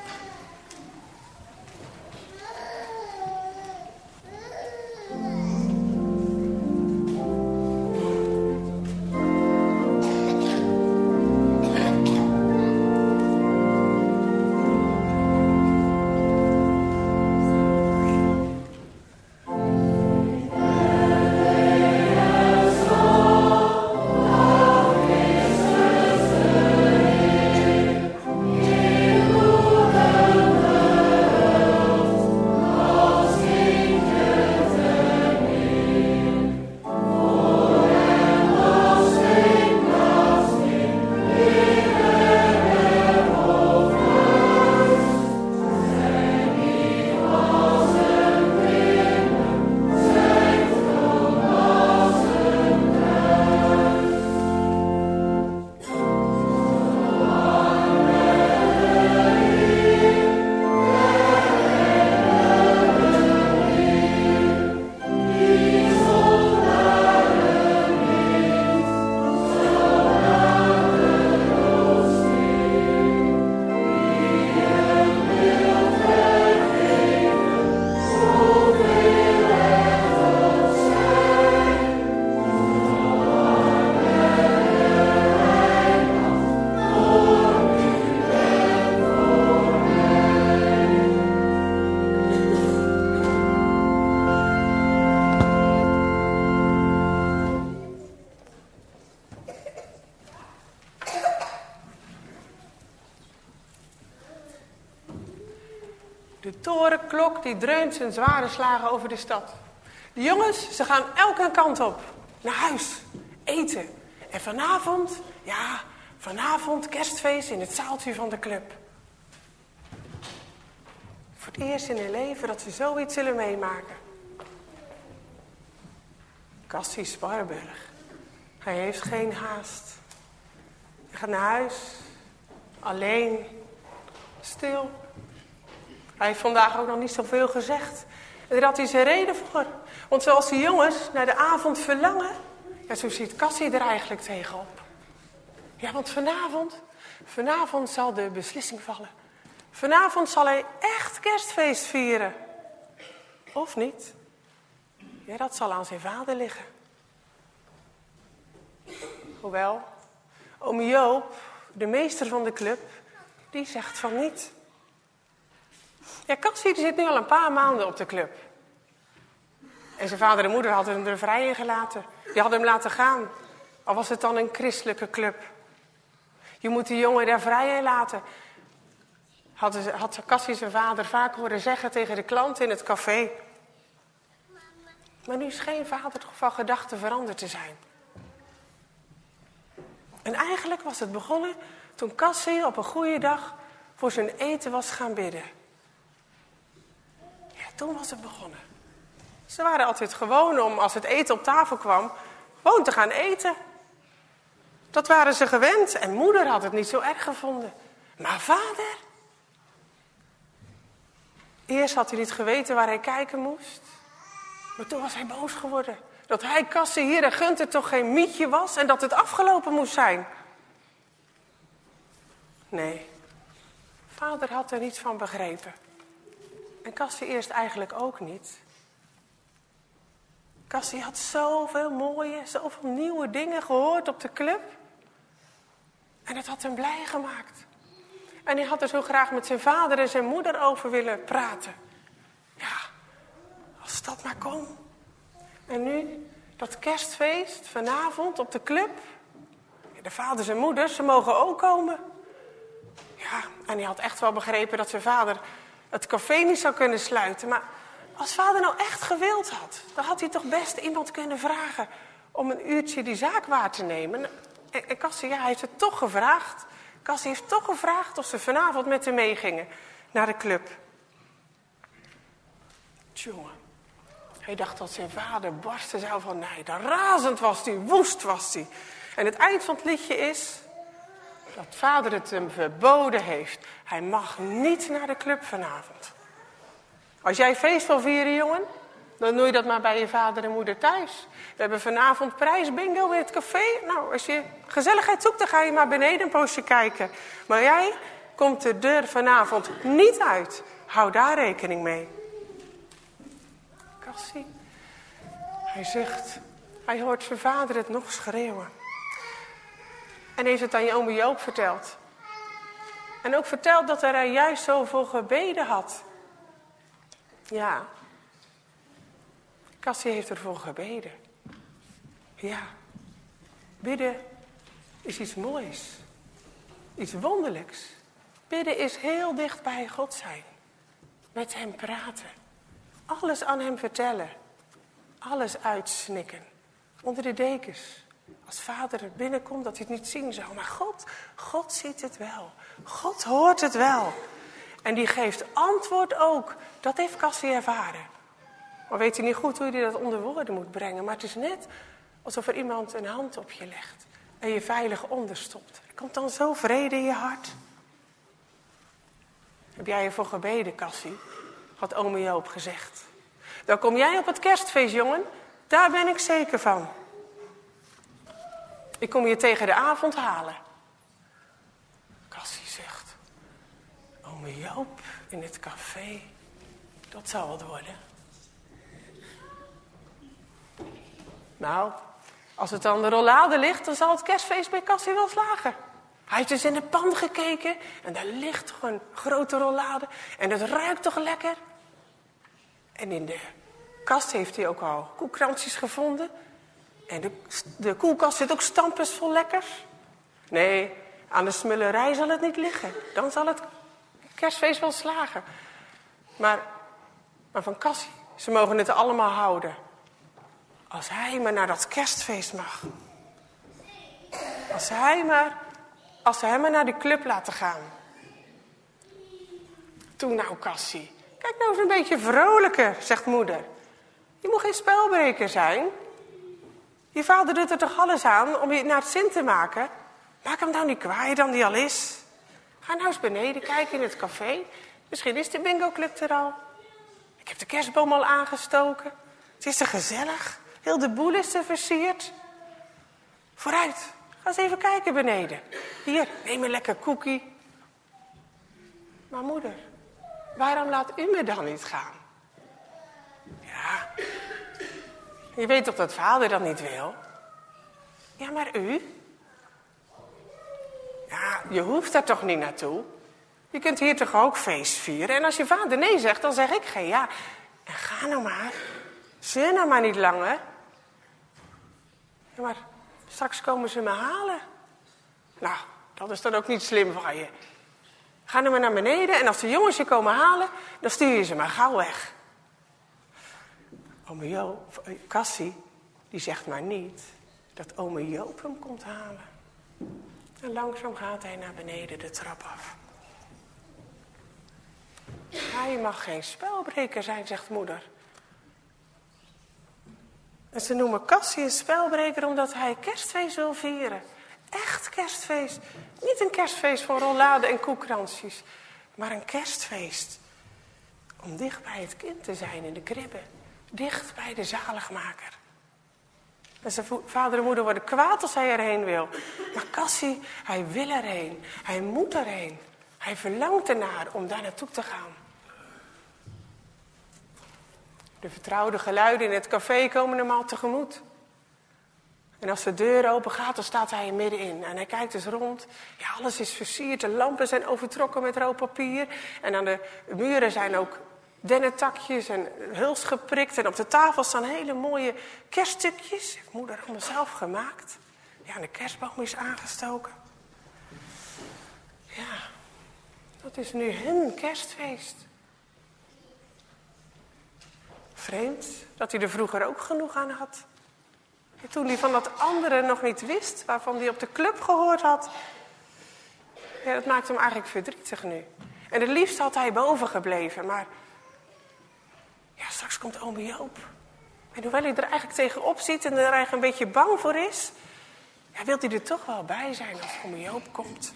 K: De torenklok die dreunt zijn zware slagen over de stad. De jongens, ze gaan elke kant op. Naar huis, eten. En vanavond kerstfeest in het zaaltje van de club. Voor het eerst in hun leven dat ze zoiets zullen meemaken. Cassie Sparrenburg. Hij heeft geen haast. Hij gaat naar huis. Alleen. Stil. Hij heeft vandaag ook nog niet zoveel gezegd. En daar had hij zijn reden voor. Want zoals de jongens naar de avond verlangen, ja, zo ziet Cassie er eigenlijk tegenop. Ja, want vanavond zal de beslissing vallen. Vanavond zal hij echt kerstfeest vieren. Of niet? Ja, dat zal aan zijn vader liggen. Hoewel, oom Joop, de meester van de club, die zegt van niet. Ja, Cassie die zit nu al een paar maanden op de club. En zijn vader en moeder hadden hem er vrij in gelaten. Die hadden hem laten gaan. Al was het dan een christelijke club. Je moet die jongen daar vrij in laten. Had Cassie zijn vader vaak horen zeggen tegen de klanten in het café. Maar nu scheen vader toch van gedachten veranderd te zijn. En eigenlijk was het begonnen toen Cassie op een goede dag voor zijn eten was gaan bidden. Ja, toen was het begonnen. Ze waren altijd gewoon om, als het eten op tafel kwam, gewoon te gaan eten. Dat waren ze gewend en moeder had het niet zo erg gevonden. Maar vader? Eerst had hij niet geweten waar hij kijken moest. Maar toen was hij boos geworden. Dat hij, Cassie, hier en Gunther toch geen mietje was en dat het afgelopen moest zijn. Nee, vader had er niets van begrepen. En Cassie eerst eigenlijk ook niet. Cassie had zoveel mooie, zoveel nieuwe dingen gehoord op de club. En het had hem blij gemaakt. En hij had er zo graag met zijn vader en zijn moeder over willen praten. Ja, als dat maar kon. En nu, dat kerstfeest vanavond op de club. De vaders en moeders, ze mogen ook komen. Ja, en hij had echt wel begrepen dat zijn vader het café niet zou kunnen sluiten. Maar als vader nou echt gewild had, dan had hij toch best iemand kunnen vragen om een uurtje die zaak waar te nemen. En Cassie, ja, hij heeft het toch gevraagd. Cassie heeft toch gevraagd of ze vanavond met hem meegingen naar de club. Tjonge, hij dacht dat zijn vader barsten zou van nijden. Razend was hij, woest was hij. En het eind van het liedje is dat vader het hem verboden heeft. Hij mag niet naar de club vanavond. Als jij feest wil vieren, jongen, dan doe je dat maar bij je vader en moeder thuis. We hebben vanavond prijsbingo in het café. Nou, als je gezelligheid zoekt, dan ga je maar beneden een poosje kijken. Maar jij komt de deur vanavond niet uit. Hou daar rekening mee. Cassie, hij zucht. Hij hoort zijn vader het nog schreeuwen. En heeft het aan je ome Joop verteld. En ook verteld dat hij er juist zoveel gebeden had. Ja. Cassie heeft ervoor gebeden. Ja. Bidden is iets moois. Iets wonderlijks. Bidden is heel dicht bij God zijn. Met hem praten. Alles aan hem vertellen. Alles uitsnikken. Onder de dekens. Als vader er binnenkomt dat hij het niet zien zou. Maar God ziet het wel. God hoort het wel. En die geeft antwoord ook. Dat heeft Cassie ervaren. Maar weet hij niet goed hoe hij dat onder woorden moet brengen. Maar het is net alsof er iemand een hand op je legt. En je veilig onderstopt. Er komt dan zo vrede in je hart. Heb jij ervoor gebeden, Cassie? Had ome Joop gezegd. Dan kom jij op het kerstfeest, jongen. Daar ben ik zeker van. Ik kom je tegen de avond halen. Cassie zegt. Ome Joop in het café. Dat zal wat worden. Nou, als het aan de rollade ligt, dan zal het kerstfeest bij Cassie wel slagen. Hij heeft dus in de pan gekeken en daar ligt toch een grote rollade. En het ruikt toch lekker. En in de kast heeft hij ook al koekkransjes gevonden. En de koelkast zit ook stampers vol lekkers. Nee, aan de smullerij zal het niet liggen. Dan zal het kerstfeest wel slagen. Maar van Cassie, ze mogen het allemaal houden. Als hij maar naar dat kerstfeest mag. Als ze hem maar naar die club laten gaan. Toen nou, Cassie. Kijk nou eens een beetje vrolijker, zegt moeder. Je moet geen spelbreker zijn. Je vader doet er toch alles aan om je naar het zin te maken. Maak hem nou niet kwaaier dan die al is. Ga nou eens beneden kijken in het café. Misschien is de bingo club er al. Ik heb de kerstboom al aangestoken. Het is er gezellig. Heel de boel is er versierd. Vooruit, ga eens even kijken beneden. Hier, neem een lekker koekie. Maar moeder, waarom laat u me dan niet gaan? Ja, je weet toch dat vader dat niet wil? Ja, maar u? Ja, je hoeft daar toch niet naartoe? Je kunt hier toch ook feest vieren? En als je vader nee zegt, dan zeg ik geen ja. En ga nou maar. Zeur nou maar niet langer. Ja, maar straks komen ze me halen. Nou, dat is dan ook niet slim van je. Ga nou maar naar beneden en als de jongens je komen halen, dan stuur je ze maar gauw weg. Ome Joop, Cassie, die zegt maar niet dat ome Joop hem komt halen. En langzaam gaat hij naar beneden de trap af. Hij mag geen spelbreker zijn, zegt moeder. En ze noemen Cassie een spelbreker omdat hij kerstfeest wil vieren. Echt kerstfeest. Niet een kerstfeest van rollade en koekkransjes. Maar een kerstfeest. Om dicht bij het kind te zijn in de kribbe. Dicht bij de zaligmaker. En zijn vader en moeder worden kwaad als hij erheen wil. Maar Cassie, hij wil erheen. Hij moet erheen. Hij verlangt ernaar om daar naartoe te gaan. De vertrouwde geluiden in het café komen hem al tegemoet. En als de deur open gaat, dan staat hij er middenin. En hij kijkt dus rond. Ja, alles is versierd. De lampen zijn overtrokken met rood papier. En aan de muren zijn ook dennentakjes en huls geprikt. En op de tafel staan hele mooie kerststukjes. Heeft moeder allemaal zelf gemaakt. Ja, en de kerstboom is aangestoken. Ja, dat is nu hun kerstfeest. Vreemd dat hij er vroeger ook genoeg aan had. En toen hij van dat andere nog niet wist, waarvan hij op de club gehoord had. Ja, dat maakt hem eigenlijk verdrietig nu. En het liefst had hij boven gebleven, maar ja, straks komt ome Joop. En hoewel hij er eigenlijk tegenop ziet en er eigenlijk een beetje bang voor is, ja, wil hij er toch wel bij zijn als ome Joop komt.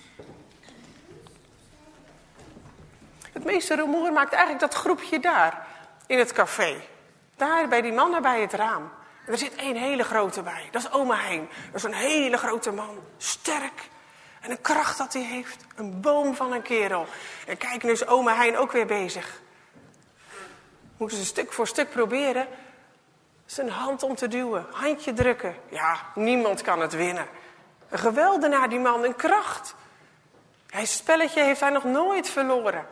K: Het meeste rumoer maakt eigenlijk dat groepje daar, in het café. Daar bij die mannen bij het raam. En er zit één hele grote bij. Dat is oma Hein. Dat is een hele grote man. Sterk. En een kracht dat hij heeft. Een boom van een kerel. En kijk, nu is oma Hein ook weer bezig. Moeten ze stuk voor stuk proberen zijn hand om te duwen. Handje drukken. Ja, niemand kan het winnen. Een geweldenaar die man. Een kracht. Zijn spelletje heeft hij nog nooit verloren.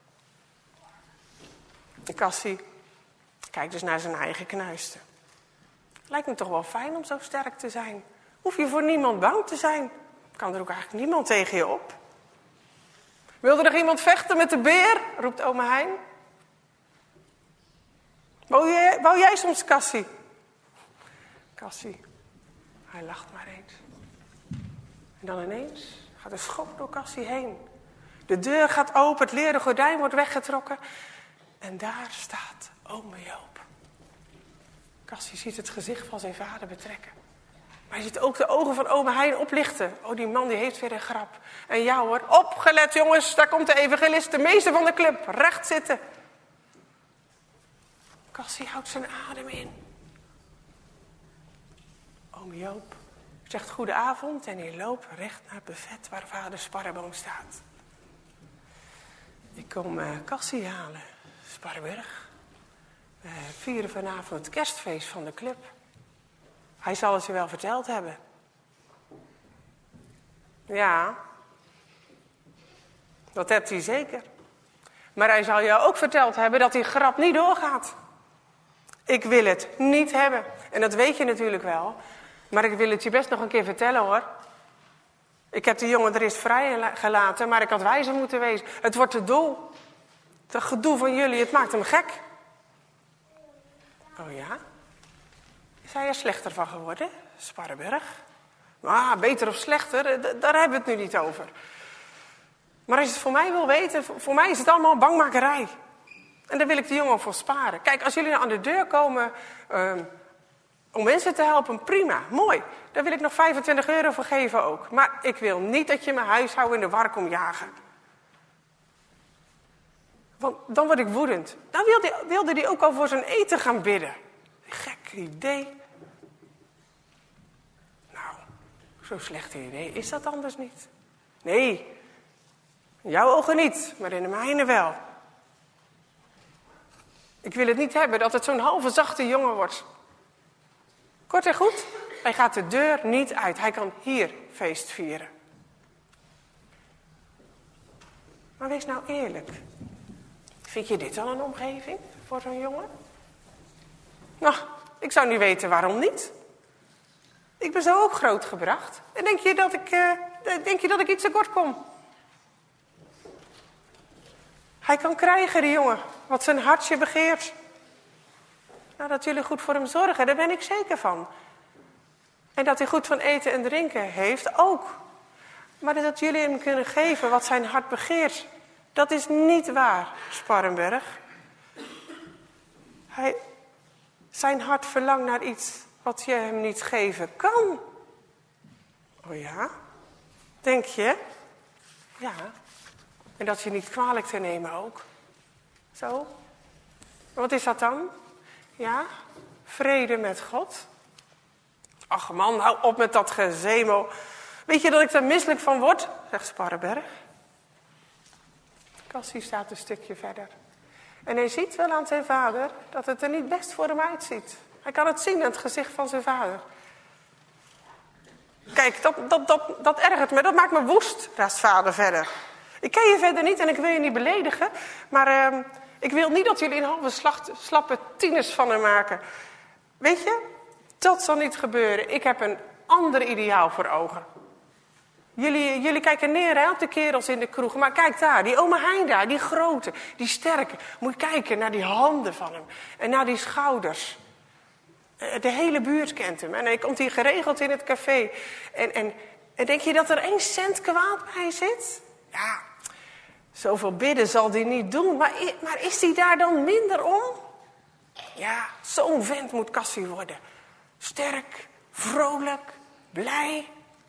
K: De Cassie kijkt dus naar zijn eigen knuisten. Lijkt me toch wel fijn om zo sterk te zijn. Hoef je voor niemand bang te zijn. Kan er ook eigenlijk niemand tegen je op. Wil er nog iemand vechten met de beer? Roept oma Hein. Wou jij soms, Cassie? Cassie, hij lacht maar eens. En dan ineens gaat een schok door Cassie heen. De deur gaat open, het leren gordijn wordt weggetrokken. En daar staat ome Joop. Cassie ziet het gezicht van zijn vader betrekken. Maar hij ziet ook de ogen van ome Hein oplichten. Oh, die man die heeft weer een grap. En ja hoor, opgelet jongens, daar komt de evangelist, de meester van de club. Recht zitten. Cassie houdt zijn adem in. Ome Joop zegt goedenavond en hij loopt recht naar het buffet waar vader Sparreboom staat. Ik kom Cassie halen, Sparrenburg. We vieren vanavond het kerstfeest van de club. Hij zal het je wel verteld hebben. Ja, dat hebt hij zeker. Maar hij zal jou ook verteld hebben dat die grap niet doorgaat. Ik wil het niet hebben. En dat weet je natuurlijk wel. Maar ik wil het je best nog een keer vertellen hoor. Ik heb de jongen er eerst vrij gelaten, maar ik had wijzer moeten wezen. Het wordt te dol. Dat gedoe van jullie, het maakt hem gek. Oh ja? Is hij er slechter van geworden, Sparrenburg? Ah, beter of slechter, daar hebben we het nu niet over. Maar als je het voor mij wil weten, voor mij is het allemaal bangmakerij. En daar wil ik de jongen voor sparen. Kijk, als jullie nou aan de deur komen om mensen te helpen, prima, mooi. Daar wil ik nog €25 voor geven ook. Maar ik wil niet dat je mijn huishouden in de war komt jagen. Want dan word ik woedend. Dan wilde hij ook al voor zijn eten gaan bidden. Gek idee. Nou, zo'n slecht idee is dat anders niet. Nee, in jouw ogen niet, maar in de mijne wel. Ik wil het niet hebben dat het zo'n halve zachte jongen wordt. Kort en goed, hij gaat de deur niet uit. Hij kan hier feest vieren. Maar wees nou eerlijk. Vind je dit al een omgeving voor zo'n jongen? Nou, ik zou niet weten waarom niet. Ik ben zo ook grootgebracht. En denk je dat ik iets tekort kom? Hij kan krijgen, die jongen, wat zijn hartje begeert. Nou, dat jullie goed voor hem zorgen, daar ben ik zeker van. En dat hij goed van eten en drinken heeft, ook. Maar dat jullie hem kunnen geven wat zijn hart begeert, dat is niet waar, Sparrenburg. Zijn hart verlangt naar iets wat je hem niet geven kan. Oh ja? Denk je? Ja. En dat je niet kwalijk te nemen ook. Zo. Wat is dat dan? Ja? Vrede met God. Ach man, hou op met dat gezemel. Weet je dat ik daar misselijk van word? Zegt Sparrenburg. Cassie staat een stukje verder. En hij ziet wel aan zijn vader dat het er niet best voor hem uitziet. Hij kan het zien aan het gezicht van zijn vader. Kijk, dat ergert me, dat maakt me woest, raast vader verder. Ik ken je verder niet en ik wil je niet beledigen, maar ik wil niet dat jullie een halve slappe tieners van hem maken. Weet je, dat zal niet gebeuren. Ik heb een ander ideaal voor ogen. Jullie kijken neer hè, op de kerels in de kroeg. Maar kijk daar, die oma Hein daar, die grote, die sterke. Moet je kijken naar die handen van hem. En naar die schouders. De hele buurt kent hem. En hij komt hier geregeld in het café. En denk je dat er 1 cent kwaad bij zit? Ja, zoveel bidden zal hij niet doen. Maar is hij daar dan minder om? Ja, zo'n vent moet Cassie worden. Sterk, vrolijk, blij.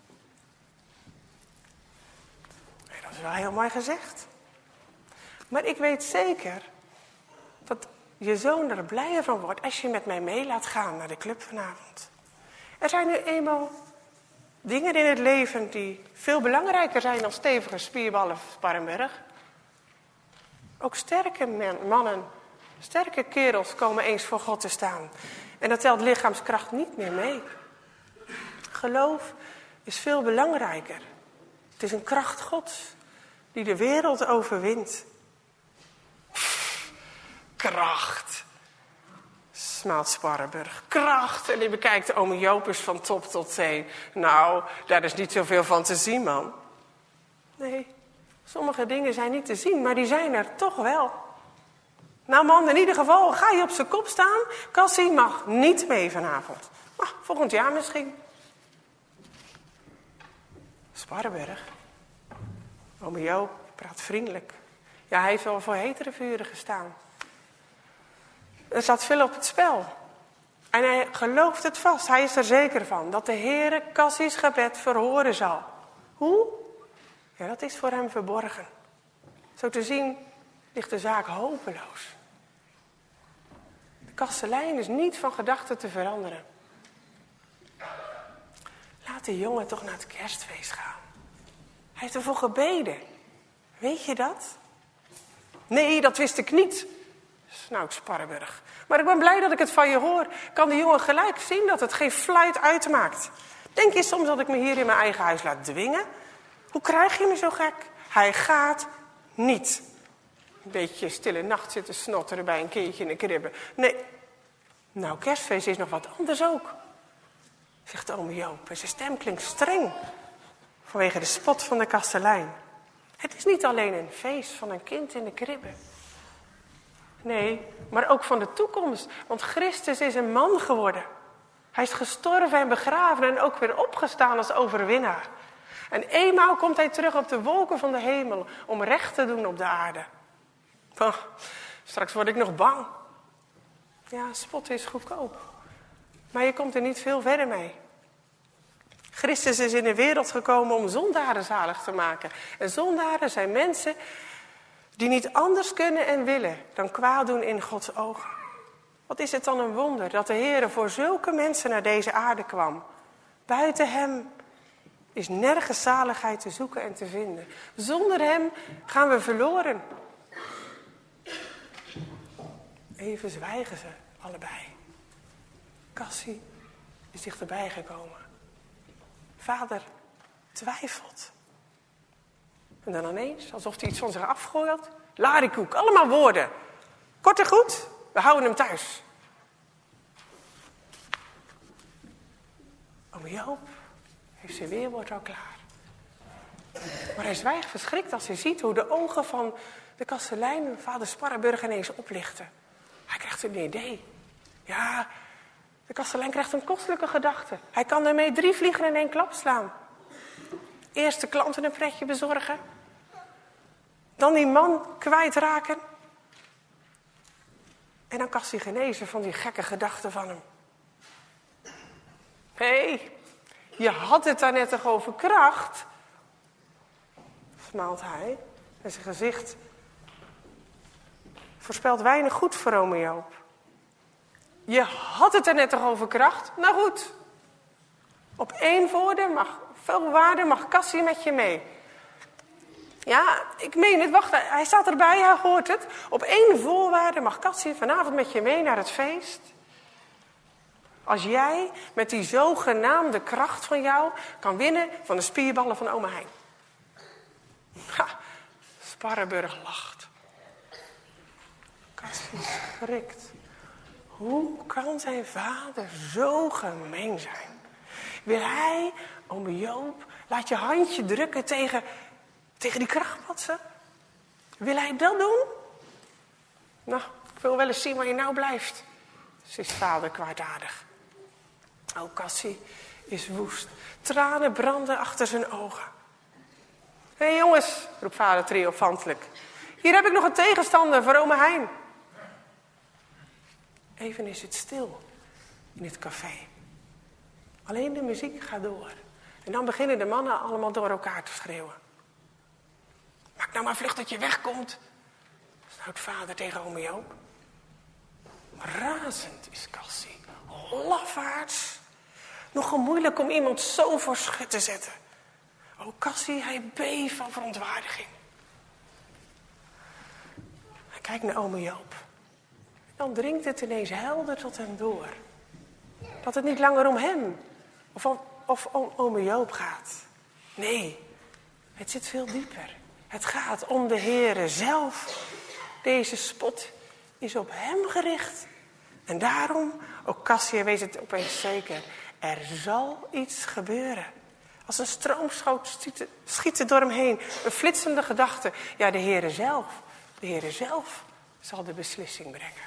K: Dat is wel heel mooi gezegd. Maar ik weet zeker dat je zoon er blijer van wordt als je met mij mee laat gaan naar de club vanavond. Er zijn nu eenmaal dingen in het leven die veel belangrijker zijn dan stevige spierballen Sparrenburg. Ook sterke mannen, sterke kerels komen eens voor God te staan. En dat telt lichaamskracht niet meer mee. Geloof is veel belangrijker. Het is een kracht Gods die de wereld overwint. Kracht, smaalt Sparrenburg. Kracht. En die bekijkt oom Joop eens van top tot teen. Nou, daar is niet zoveel van te zien, man. Nee, sommige dingen zijn niet te zien, maar die zijn er toch wel. Nou man, in ieder geval ga je op zijn kop staan. Cassie mag niet mee vanavond. Maar volgend jaar misschien. Sparrenburg. Oom Joop praat vriendelijk. Ja, hij heeft wel voor hetere vuren gestaan. Er zat veel op het spel. En hij gelooft het vast. Hij is er zeker van dat de Heere Cassie's gebed verhoren zal. Hoe? Ja, dat is voor hem verborgen. Zo te zien ligt de zaak hopeloos. De kastelein is niet van gedachten te veranderen. Laat de jongen toch naar het kerstfeest gaan. Hij heeft ervoor gebeden. Weet je dat? Nee, dat wist ik niet, snauwt Sparrenburg. Maar ik ben blij dat ik het van je hoor. Kan de jongen gelijk zien dat het geen fluit uitmaakt. Denk je soms dat ik me hier in mijn eigen huis laat dwingen? Hoe krijg je me zo gek? Hij gaat niet. Een beetje stille nacht zitten snotteren bij een kindje in de kribbe. Nee, nou kerstfeest is nog wat anders ook, zegt oom Joop. En zijn stem klinkt streng vanwege de spot van de kastelein. Het is niet alleen een feest van een kind in de kribbe. Nee, maar ook van de toekomst. Want Christus is een man geworden. Hij is gestorven en begraven en ook weer opgestaan als overwinnaar. En eenmaal komt hij terug op de wolken van de hemel om recht te doen op de aarde. Oh, straks word ik nog bang. Ja, spotten is goedkoop. Maar je komt er niet veel verder mee. Christus is in de wereld gekomen om zondaren zalig te maken. En zondaren zijn mensen die niet anders kunnen en willen dan kwaad doen in Gods ogen. Wat is het dan een wonder dat de Heer voor zulke mensen naar deze aarde kwam. Buiten hem is nergens zaligheid te zoeken en te vinden. Zonder hem gaan we verloren. Even zwijgen ze allebei. Cassie is dichterbij gekomen. Vader twijfelt. En dan ineens, alsof hij iets van zich afgooit. Larikoek, allemaal woorden. Kort en goed, we houden hem thuis. Oom Joop heeft zijn weerwoord al klaar. Maar hij zwijgt verschrikt als hij ziet hoe de ogen van de kastelein vader Sparrenburg ineens oplichten. Hij krijgt een idee. Ja, de kastelein krijgt een kostelijke gedachte. Hij kan daarmee 3 vliegen in 1 klap slaan. Eerst de klanten een pretje bezorgen. Dan die man kwijtraken. En dan kan hij genezen van die gekke gedachten van hem. Hé, je had het daar net toch over kracht? Smaalt hij. En zijn gezicht voorspelt weinig goed voor oom Joop. Je had het er net toch over kracht? Nou goed. Op 1 woorden veel waarde mag Cassie met je mee. Ja, ik meen het. Wacht, hij staat erbij, hij hoort het. Op 1 voorwaarde mag Katsie vanavond met je mee naar het feest. Als jij met die zogenaamde kracht van jou kan winnen van de spierballen van oma Hein. Ha, Sparrenburg lacht. Katsie schrikt. Hoe kan zijn vader zo gemeen zijn? Wil hij, ome Joop, laat je handje drukken tegen die krachtpatsen? Wil hij dat doen? Nou, ik wil wel eens zien waar je nou blijft. Ze is vader kwaadaardig. Oh, Katsie is woest. Tranen branden achter zijn ogen. Hé jongens, roept vader triomfantelijk. Hier heb ik nog een tegenstander voor ome Hein. Even is het stil in het café. Alleen de muziek gaat door. En dan beginnen de mannen allemaal door elkaar te schreeuwen. Maak nou maar vlug dat je wegkomt, snauwt vader tegen ome Joop. Razend is Katsie. Lafaards. Nogal moeilijk om iemand zo voor schut te zetten. O, Katsie, hij beeft van verontwaardiging. Hij kijkt naar ome Joop. Dan dringt het ineens helder tot hem door. Dat het niet langer om hem of om ome Joop gaat. Nee, het zit veel dieper. Het gaat om de Heere zelf. Deze spot is op hem gericht. En daarom, ook Katsie weet het opeens zeker, er zal iets gebeuren. Als een stroomschoot schiet er door hem heen. Een flitsende gedachte. Ja, de Heere zelf zal de beslissing brengen.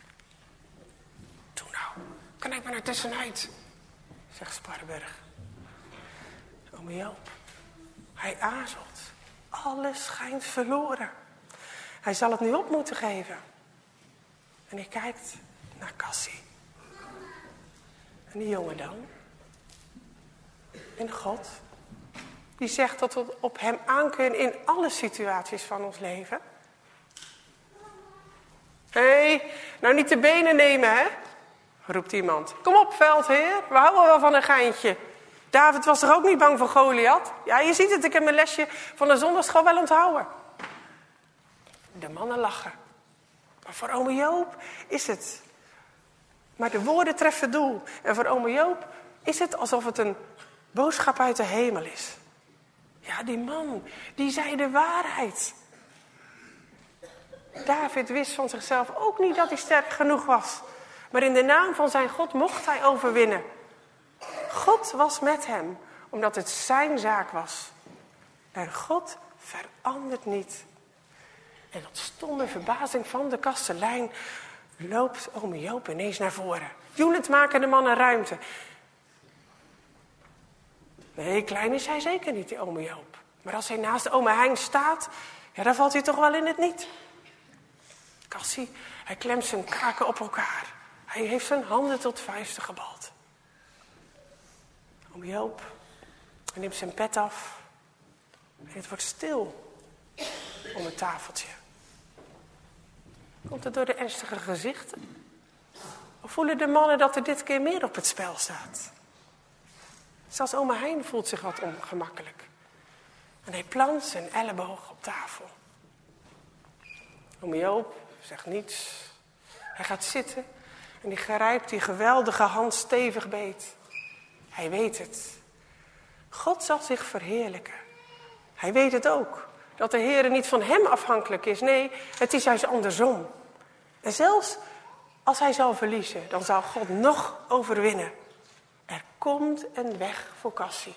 K: Doe nou, knijp maar naar tussenuit, zegt Sparrenburg. Ome Joop, hij aarzelt. Alles schijnt verloren. Hij zal het nu op moeten geven. En hij kijkt naar Katsie. En die jongen dan? En God, die zegt dat we op hem aan kunnen in alle situaties van ons leven. Hé, nou niet de benen nemen, hè? Roept iemand. Kom op, veldheer, we houden wel van een geintje. David was toch ook niet bang voor Goliath? Ja, je ziet het, ik heb mijn lesje van de zondagschool wel onthouden. De mannen lachen. Maar voor ome Joop is het. Maar de woorden treffen doel. En voor ome Joop is het alsof het een boodschap uit de hemel is. Ja, die man, die zei de waarheid. David wist van zichzelf ook niet dat hij sterk genoeg was. Maar in de naam van zijn God mocht hij overwinnen. God was met hem, omdat het zijn zaak was. En God verandert niet. En tot stomme verbazing van de kastelein loopt ome Joop ineens naar voren. Joelend maken de mannen ruimte. Nee, klein is hij zeker niet, die ome Joop. Maar als hij naast ome Hein staat, ja, dan valt hij toch wel in het niet. Katsie, hij klemt zijn kaken op elkaar. Hij heeft zijn handen tot vuisten gebald. Ome Joop, hij neemt zijn pet af. En het wordt stil om het tafeltje. Komt het door de ernstige gezichten? Of voelen de mannen dat er dit keer meer op het spel staat? Zelfs ome Hein voelt zich wat ongemakkelijk. En hij plant zijn elleboog op tafel. Ome Joop zegt niets. Hij gaat zitten en hij grijpt die geweldige hand stevig beet. Hij weet het. God zal zich verheerlijken. Hij weet het ook. Dat de Heere niet van hem afhankelijk is. Nee, het is juist andersom. En zelfs als hij zal verliezen, dan zal God nog overwinnen. Er komt een weg voor Katsie.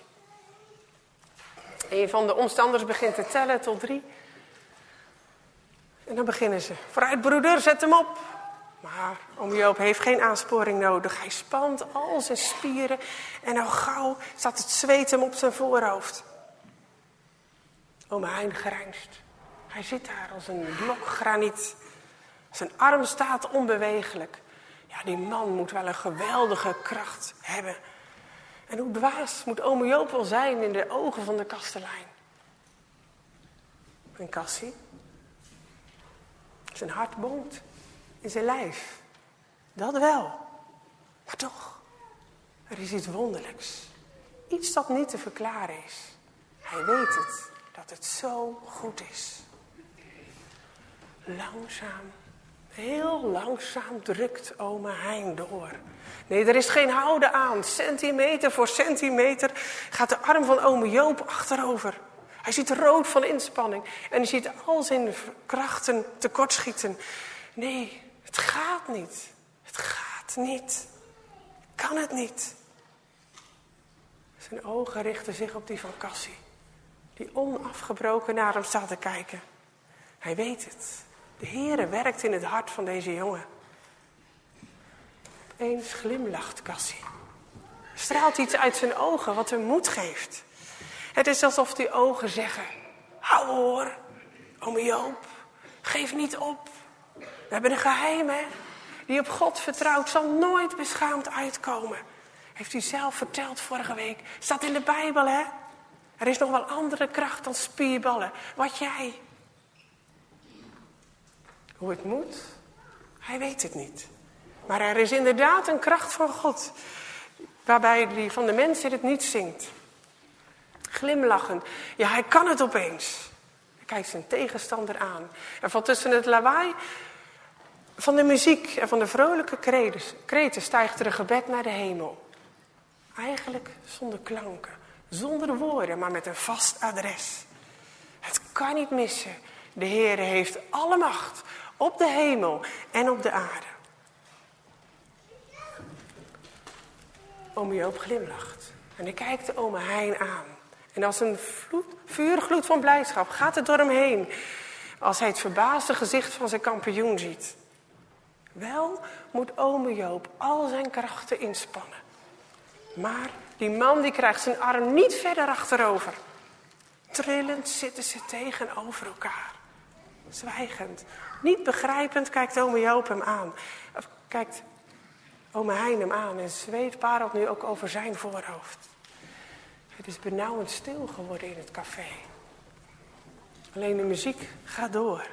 K: Een van de omstanders begint te tellen tot 3. En dan beginnen ze. Vooruit broeder, zet hem op. Maar ome Joop heeft geen aansporing nodig. Hij spant al zijn spieren. En al gauw staat het zweet hem op zijn voorhoofd. Ome Hein grijnst. Hij zit daar als een blok graniet. Zijn arm staat onbeweeglijk. Ja, die man moet wel een geweldige kracht hebben. En hoe dwaas moet ome Joop wel zijn in de ogen van de kastelein. En Katsie? Zijn hart bonkt in zijn lijf. Dat wel. Maar toch, er is iets wonderlijks. Iets dat niet te verklaren is. Hij weet het. dat het zo goed is. Langzaam, heel langzaam drukt oma Hein door. Nee, er is geen houden aan. Centimeter voor centimeter gaat de arm van ome Joop achterover. Hij ziet rood van inspanning. En hij ziet al zijn krachten tekortschieten. Nee, het gaat niet. Het gaat niet. Kan het niet. Zijn ogen richten zich op die van Cassie. Die onafgebroken naar hem staat te kijken. Hij weet het. De Heere werkt in het hart van deze jongen. Opeens glimlacht Cassie. Er straalt iets uit zijn ogen wat hem moed geeft. Het is alsof die ogen zeggen: hou hoor, ome Joop, geef niet op. We hebben een geheim, hè. Die op God vertrouwt zal nooit beschaamd uitkomen. Heeft u zelf verteld vorige week. Staat in de Bijbel, hè. Er is nog wel andere kracht dan spierballen. Wat jij. Hoe het moet, hij weet het niet. Maar er is inderdaad een kracht van God. Waarbij die van de mens in het niet zingt. Glimlachend. Ja, hij kan het opeens. Hij kijkt zijn tegenstander aan. En van tussen het lawaai van de muziek en van de vrolijke kreten stijgt er een gebed naar de hemel. Eigenlijk zonder klanken, zonder woorden, maar met een vast adres. Het kan niet missen. De Heere heeft alle macht op de hemel en op de aarde. Ome Joop glimlacht en hij kijkt de ome Hein aan. En als een vuurgloed van blijdschap gaat het door hem heen. Als hij het verbaasde gezicht van zijn kampioen ziet. Wel moet ome Joop al zijn krachten inspannen. Maar die man die krijgt zijn arm niet verder achterover. Trillend zitten ze tegenover elkaar. Zwijgend, niet begrijpend kijkt ome Joop hem aan. Of kijkt ome Hein hem aan en zweet parelt nu ook over zijn voorhoofd. Het is benauwend stil geworden in het café. Alleen de muziek gaat door.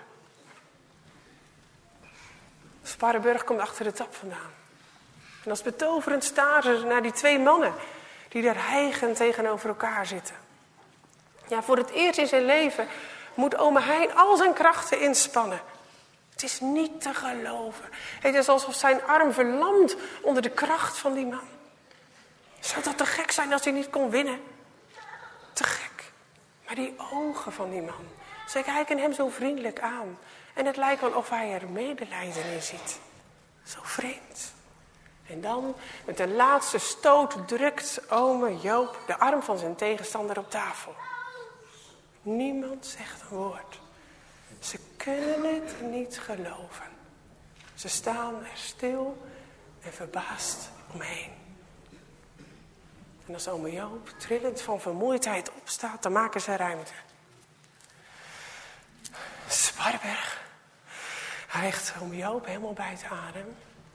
K: Sparrenburg komt achter de tap vandaan. En als betoverend staren ze naar die twee mannen die daar hijgend tegenover elkaar zitten. Ja, voor het eerst in zijn leven moet ome Hein al zijn krachten inspannen. Het is niet te geloven. Het is alsof zijn arm verlamt onder de kracht van die man. Zou dat te gek zijn als hij niet kon winnen? Te gek. Maar die ogen van die man, ze kijken hem zo vriendelijk aan. En het lijkt wel of hij er medelijden in ziet. Zo vreemd. En dan, met een laatste stoot, drukt ome Joop de arm van zijn tegenstander op tafel. Niemand zegt een woord. Ze kunnen het niet geloven. Ze staan er stil en verbaasd omheen. En als ome Joop trillend van vermoeidheid opstaat, dan maken ze ruimte. Sparrenburg hijgt ome Joop helemaal bij het adem.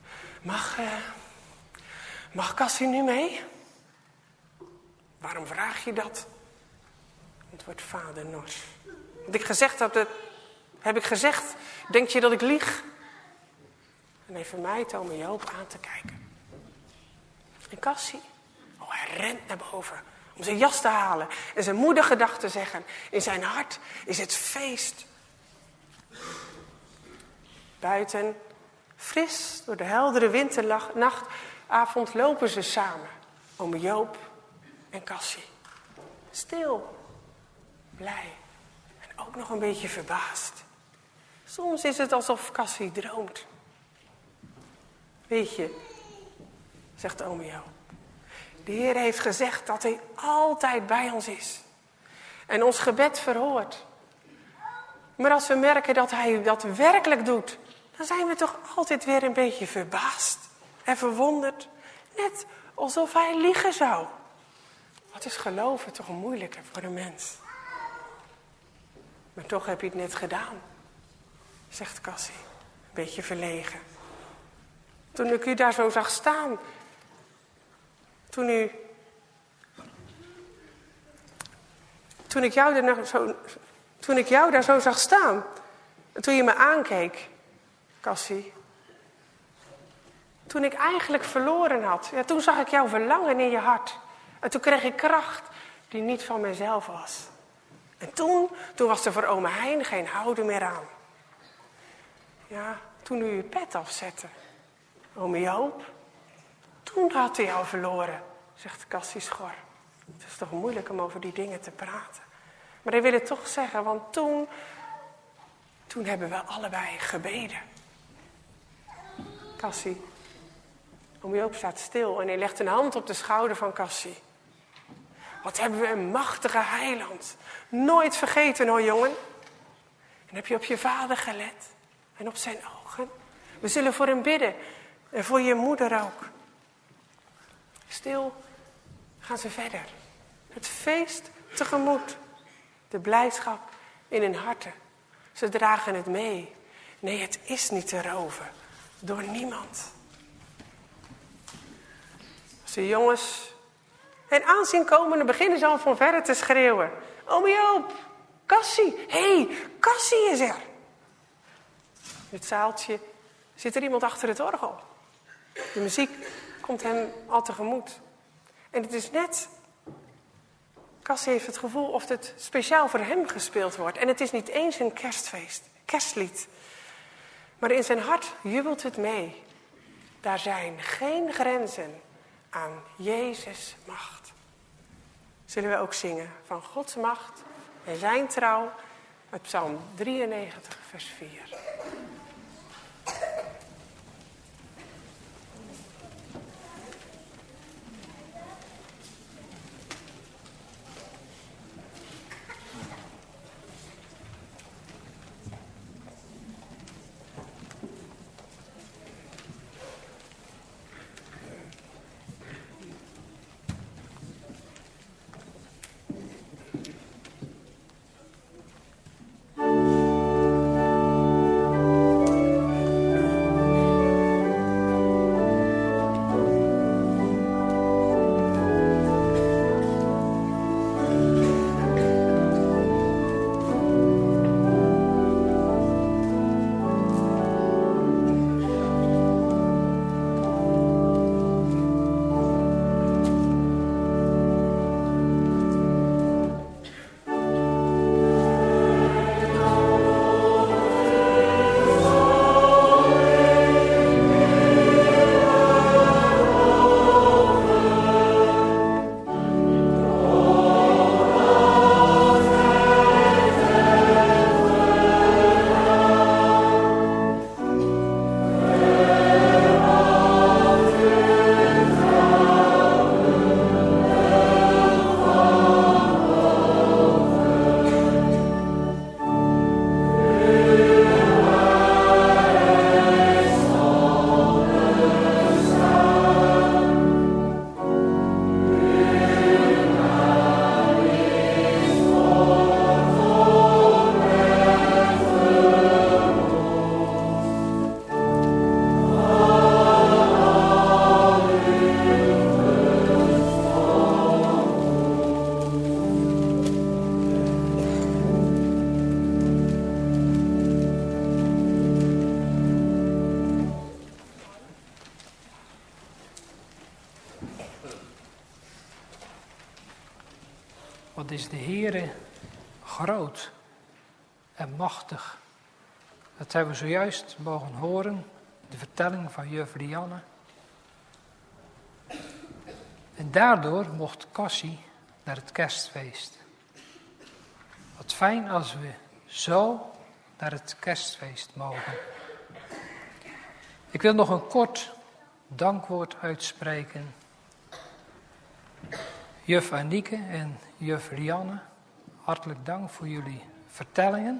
K: Mag Cassie nu mee? Waarom vraag je dat? Antwoordt vader nors. Heb ik gezegd, denk je dat ik lieg? En hij vermijdt ome Joop aan te kijken. En Cassie, hij rent naar boven om zijn jas te halen en zijn moedergedag te zeggen. In zijn hart is het feest. Buiten, fris door de heldere winternachtavond lopen ze samen. Ome Joop en Cassie. Stil, blij en ook nog een beetje verbaasd. Soms is het alsof Cassie droomt. Weet je, zegt ome Joop. De Heer heeft gezegd dat hij altijd bij ons is. En ons gebed verhoort. Maar als we merken dat hij dat werkelijk doet, dan zijn we toch altijd weer een beetje verbaasd en verwonderd. Net alsof hij liegen zou. Wat is geloven toch moeilijker voor een mens. Maar toch heb je het net gedaan, zegt Cassie, een beetje verlegen. Toen ik u daar zo zag staan, toen ik jou daar zo zag staan, en toen je me aankeek, Cassie, toen ik eigenlijk verloren had, ja, toen zag ik jouw verlangen in je hart. En toen kreeg ik kracht die niet van mezelf was. En toen was er voor ome Hein geen houden meer aan. Ja, toen u uw pet afzette, ome Joop, toen had hij jou verloren, zegt Cassie schor. Het is toch moeilijk om over die dingen te praten. Maar hij wil het toch zeggen, want toen hebben we allebei gebeden. Cassie, ome Joop staat stil en hij legt een hand op de schouder van Cassie. Wat hebben we een machtige heiland. Nooit vergeten hoor, jongen. En heb je op je vader gelet en op zijn ogen? We zullen voor hem bidden en voor je moeder ook. Stil gaan ze verder. Het feest tegemoet. De blijdschap in hun harten. Ze dragen het mee. Nee, het is niet te roven. Door niemand. Als de jongens hen aanzien komen, dan beginnen ze al van verre te schreeuwen. Ome Joop, Cassie, hé, Cassie is er. In het zaaltje zit er iemand achter het orgel. De muziek komt hem al tegemoet. En het is net, Cassie heeft het gevoel of het speciaal voor hem gespeeld wordt. En het is niet eens een kerstlied. Maar in zijn hart jubelt het mee. Daar zijn geen grenzen aan Jezus' macht. Zullen we ook zingen van Gods macht en zijn trouw uit Psalm 93, vers 4. Wat is de Heere groot en machtig. Dat hebben we zojuist mogen horen, de vertelling van juf Rianne. En daardoor mocht Cassie naar het kerstfeest. Wat fijn als we zo naar het kerstfeest mogen. Ik wil nog een kort dankwoord uitspreken. Juf Anieke en juf Rianne, hartelijk dank voor jullie vertellingen.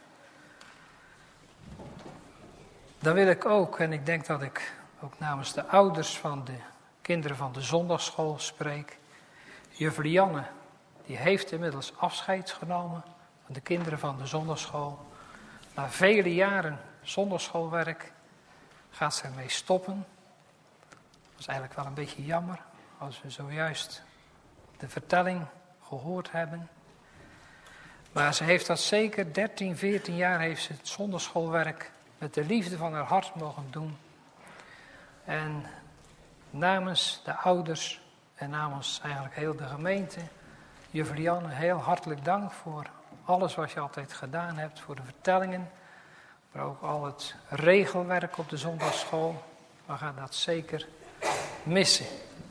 K: Dan wil ik ook, en ik denk dat ik ook namens de ouders van de kinderen van de zondagschool spreek. Juf Rianne, die heeft inmiddels afscheid genomen van de kinderen van de zondagschool. Na vele jaren zondagschoolwerk gaat ze ermee stoppen. Dat is eigenlijk wel een beetje jammer als we zojuist de vertelling gehoord hebben. Maar ze heeft dat zeker 13, 14 jaar heeft ze het zondagschoolwerk met de liefde van haar hart mogen doen. En namens de ouders en namens eigenlijk heel de gemeente, juf Rianne, heel hartelijk dank voor
A: alles wat je altijd gedaan hebt voor de vertellingen, maar ook al het regelwerk op de zondagschool. We gaan dat zeker missen.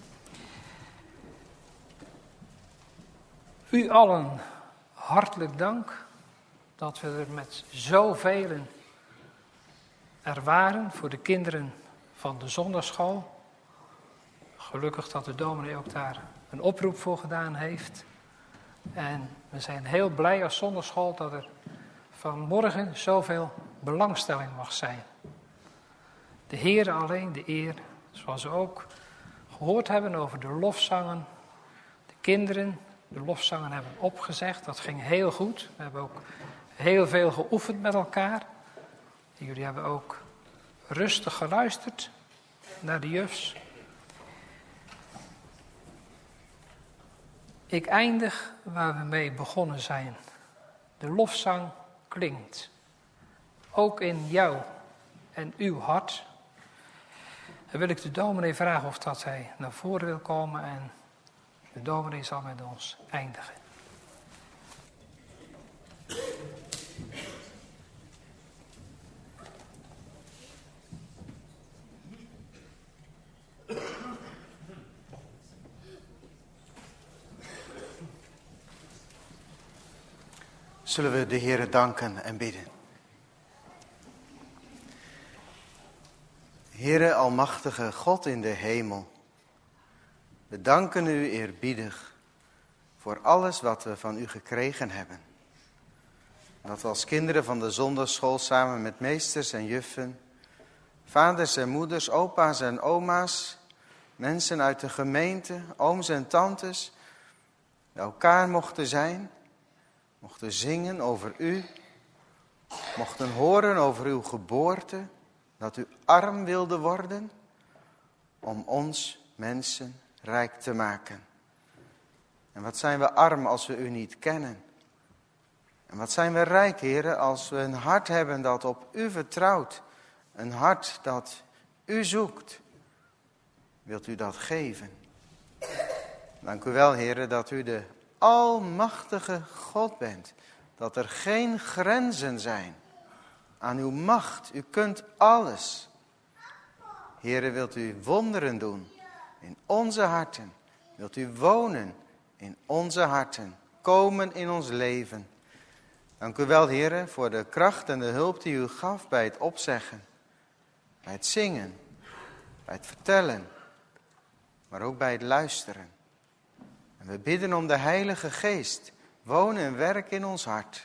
A: U allen hartelijk dank dat we er met zoveel er waren voor de kinderen van de zondagschool. Gelukkig dat de dominee ook daar een oproep voor gedaan heeft. En we zijn heel blij als zondagschool dat er vanmorgen zoveel belangstelling mag zijn. De Heere alleen de eer, zoals we ook gehoord hebben over de lofzangen. De kinderen de lofzangen hebben opgezegd, dat ging heel goed. We hebben ook heel veel geoefend met elkaar. Jullie hebben ook rustig geluisterd naar de jufs. Ik eindig waar we mee begonnen zijn. De lofzang klinkt. Ook in jou en uw hart. Dan wil ik de dominee vragen of dat hij naar voren wil komen. En de dominee zal met ons eindigen.
L: Zullen we de Heere danken en bidden. Heere almachtige God in de hemel, we danken u eerbiedig voor alles wat we van u gekregen hebben. Dat we als kinderen van de zondagschool samen met meesters en juffen, vaders en moeders, opa's en oma's, mensen uit de gemeente, ooms en tantes, bij elkaar mochten zijn, mochten zingen over u, mochten horen over uw geboorte, dat u arm wilde worden om ons mensen rijk te maken. En wat zijn we arm als we u niet kennen. En wat zijn we rijk, Heere, als we een hart hebben dat op u vertrouwt. Een hart dat u zoekt. Wilt u dat geven? Dank u wel, Heere, dat u de almachtige God bent. Dat er geen grenzen zijn aan uw macht. U kunt alles. Heere, wilt u wonderen doen in onze harten. Wilt u wonen in onze harten. Komen in ons leven. Dank u wel, Heere, voor de kracht en de hulp die u gaf bij het opzeggen. Bij het zingen. Bij het vertellen. Maar ook bij het luisteren. En we bidden om de Heilige Geest. Wonen en werken in ons hart.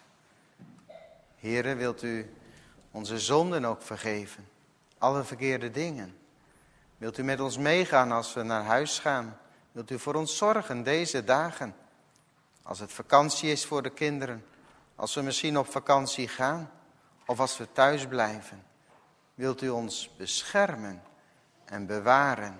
L: Heere, wilt u onze zonden ook vergeven. Alle verkeerde dingen. Wilt u met ons meegaan als we naar huis gaan? Wilt u voor ons zorgen deze dagen? Als het vakantie is voor de kinderen. Als we misschien op vakantie gaan. Of als we thuis blijven. Wilt u ons beschermen en bewaren.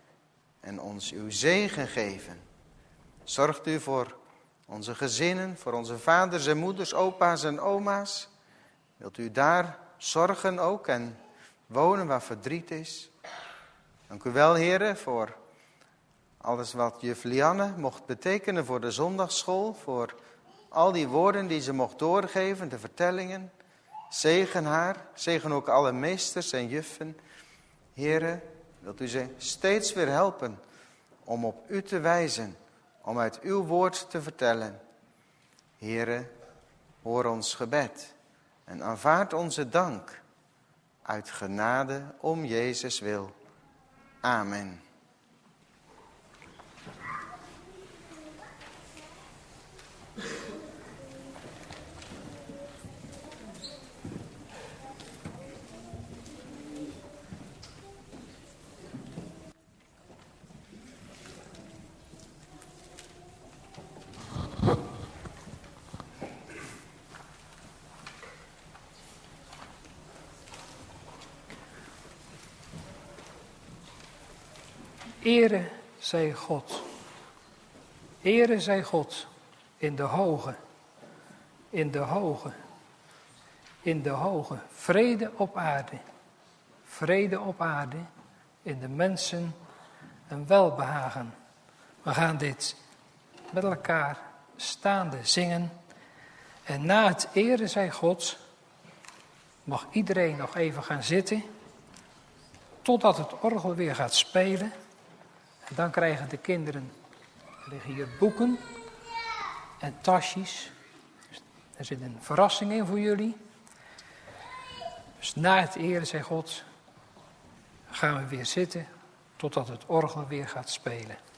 L: En ons uw zegen geven. Zorgt u voor onze gezinnen. Voor onze vaders en moeders, opa's en oma's. Wilt u daar zorgen ook en wonen waar verdriet is. Dank u wel, Heere, voor alles wat juf Lianne mocht betekenen voor de zondagsschool. Voor al die woorden die ze mocht doorgeven, de vertellingen. Zegen haar, zegen ook alle meesters en juffen. Heere, wilt u ze steeds weer helpen om op u te wijzen. Om uit uw woord te vertellen. Heere, hoor ons gebed. En aanvaard onze dank. Uit genade om Jezus wil. Amen.
A: Ere zij God. Ere zij God in de hoge. In de hoge. In de hoge. Vrede op aarde. Vrede op aarde. In de mensen een welbehagen. We gaan dit met elkaar staande zingen. En na het eren, zei God, mag iedereen nog even gaan zitten, totdat het orgel weer gaat spelen. En dan krijgen de kinderen, er liggen hier boeken en tasjes. Er zit een verrassing in voor jullie. Dus na het eren, zei God, gaan we weer zitten, totdat het orgel weer gaat spelen.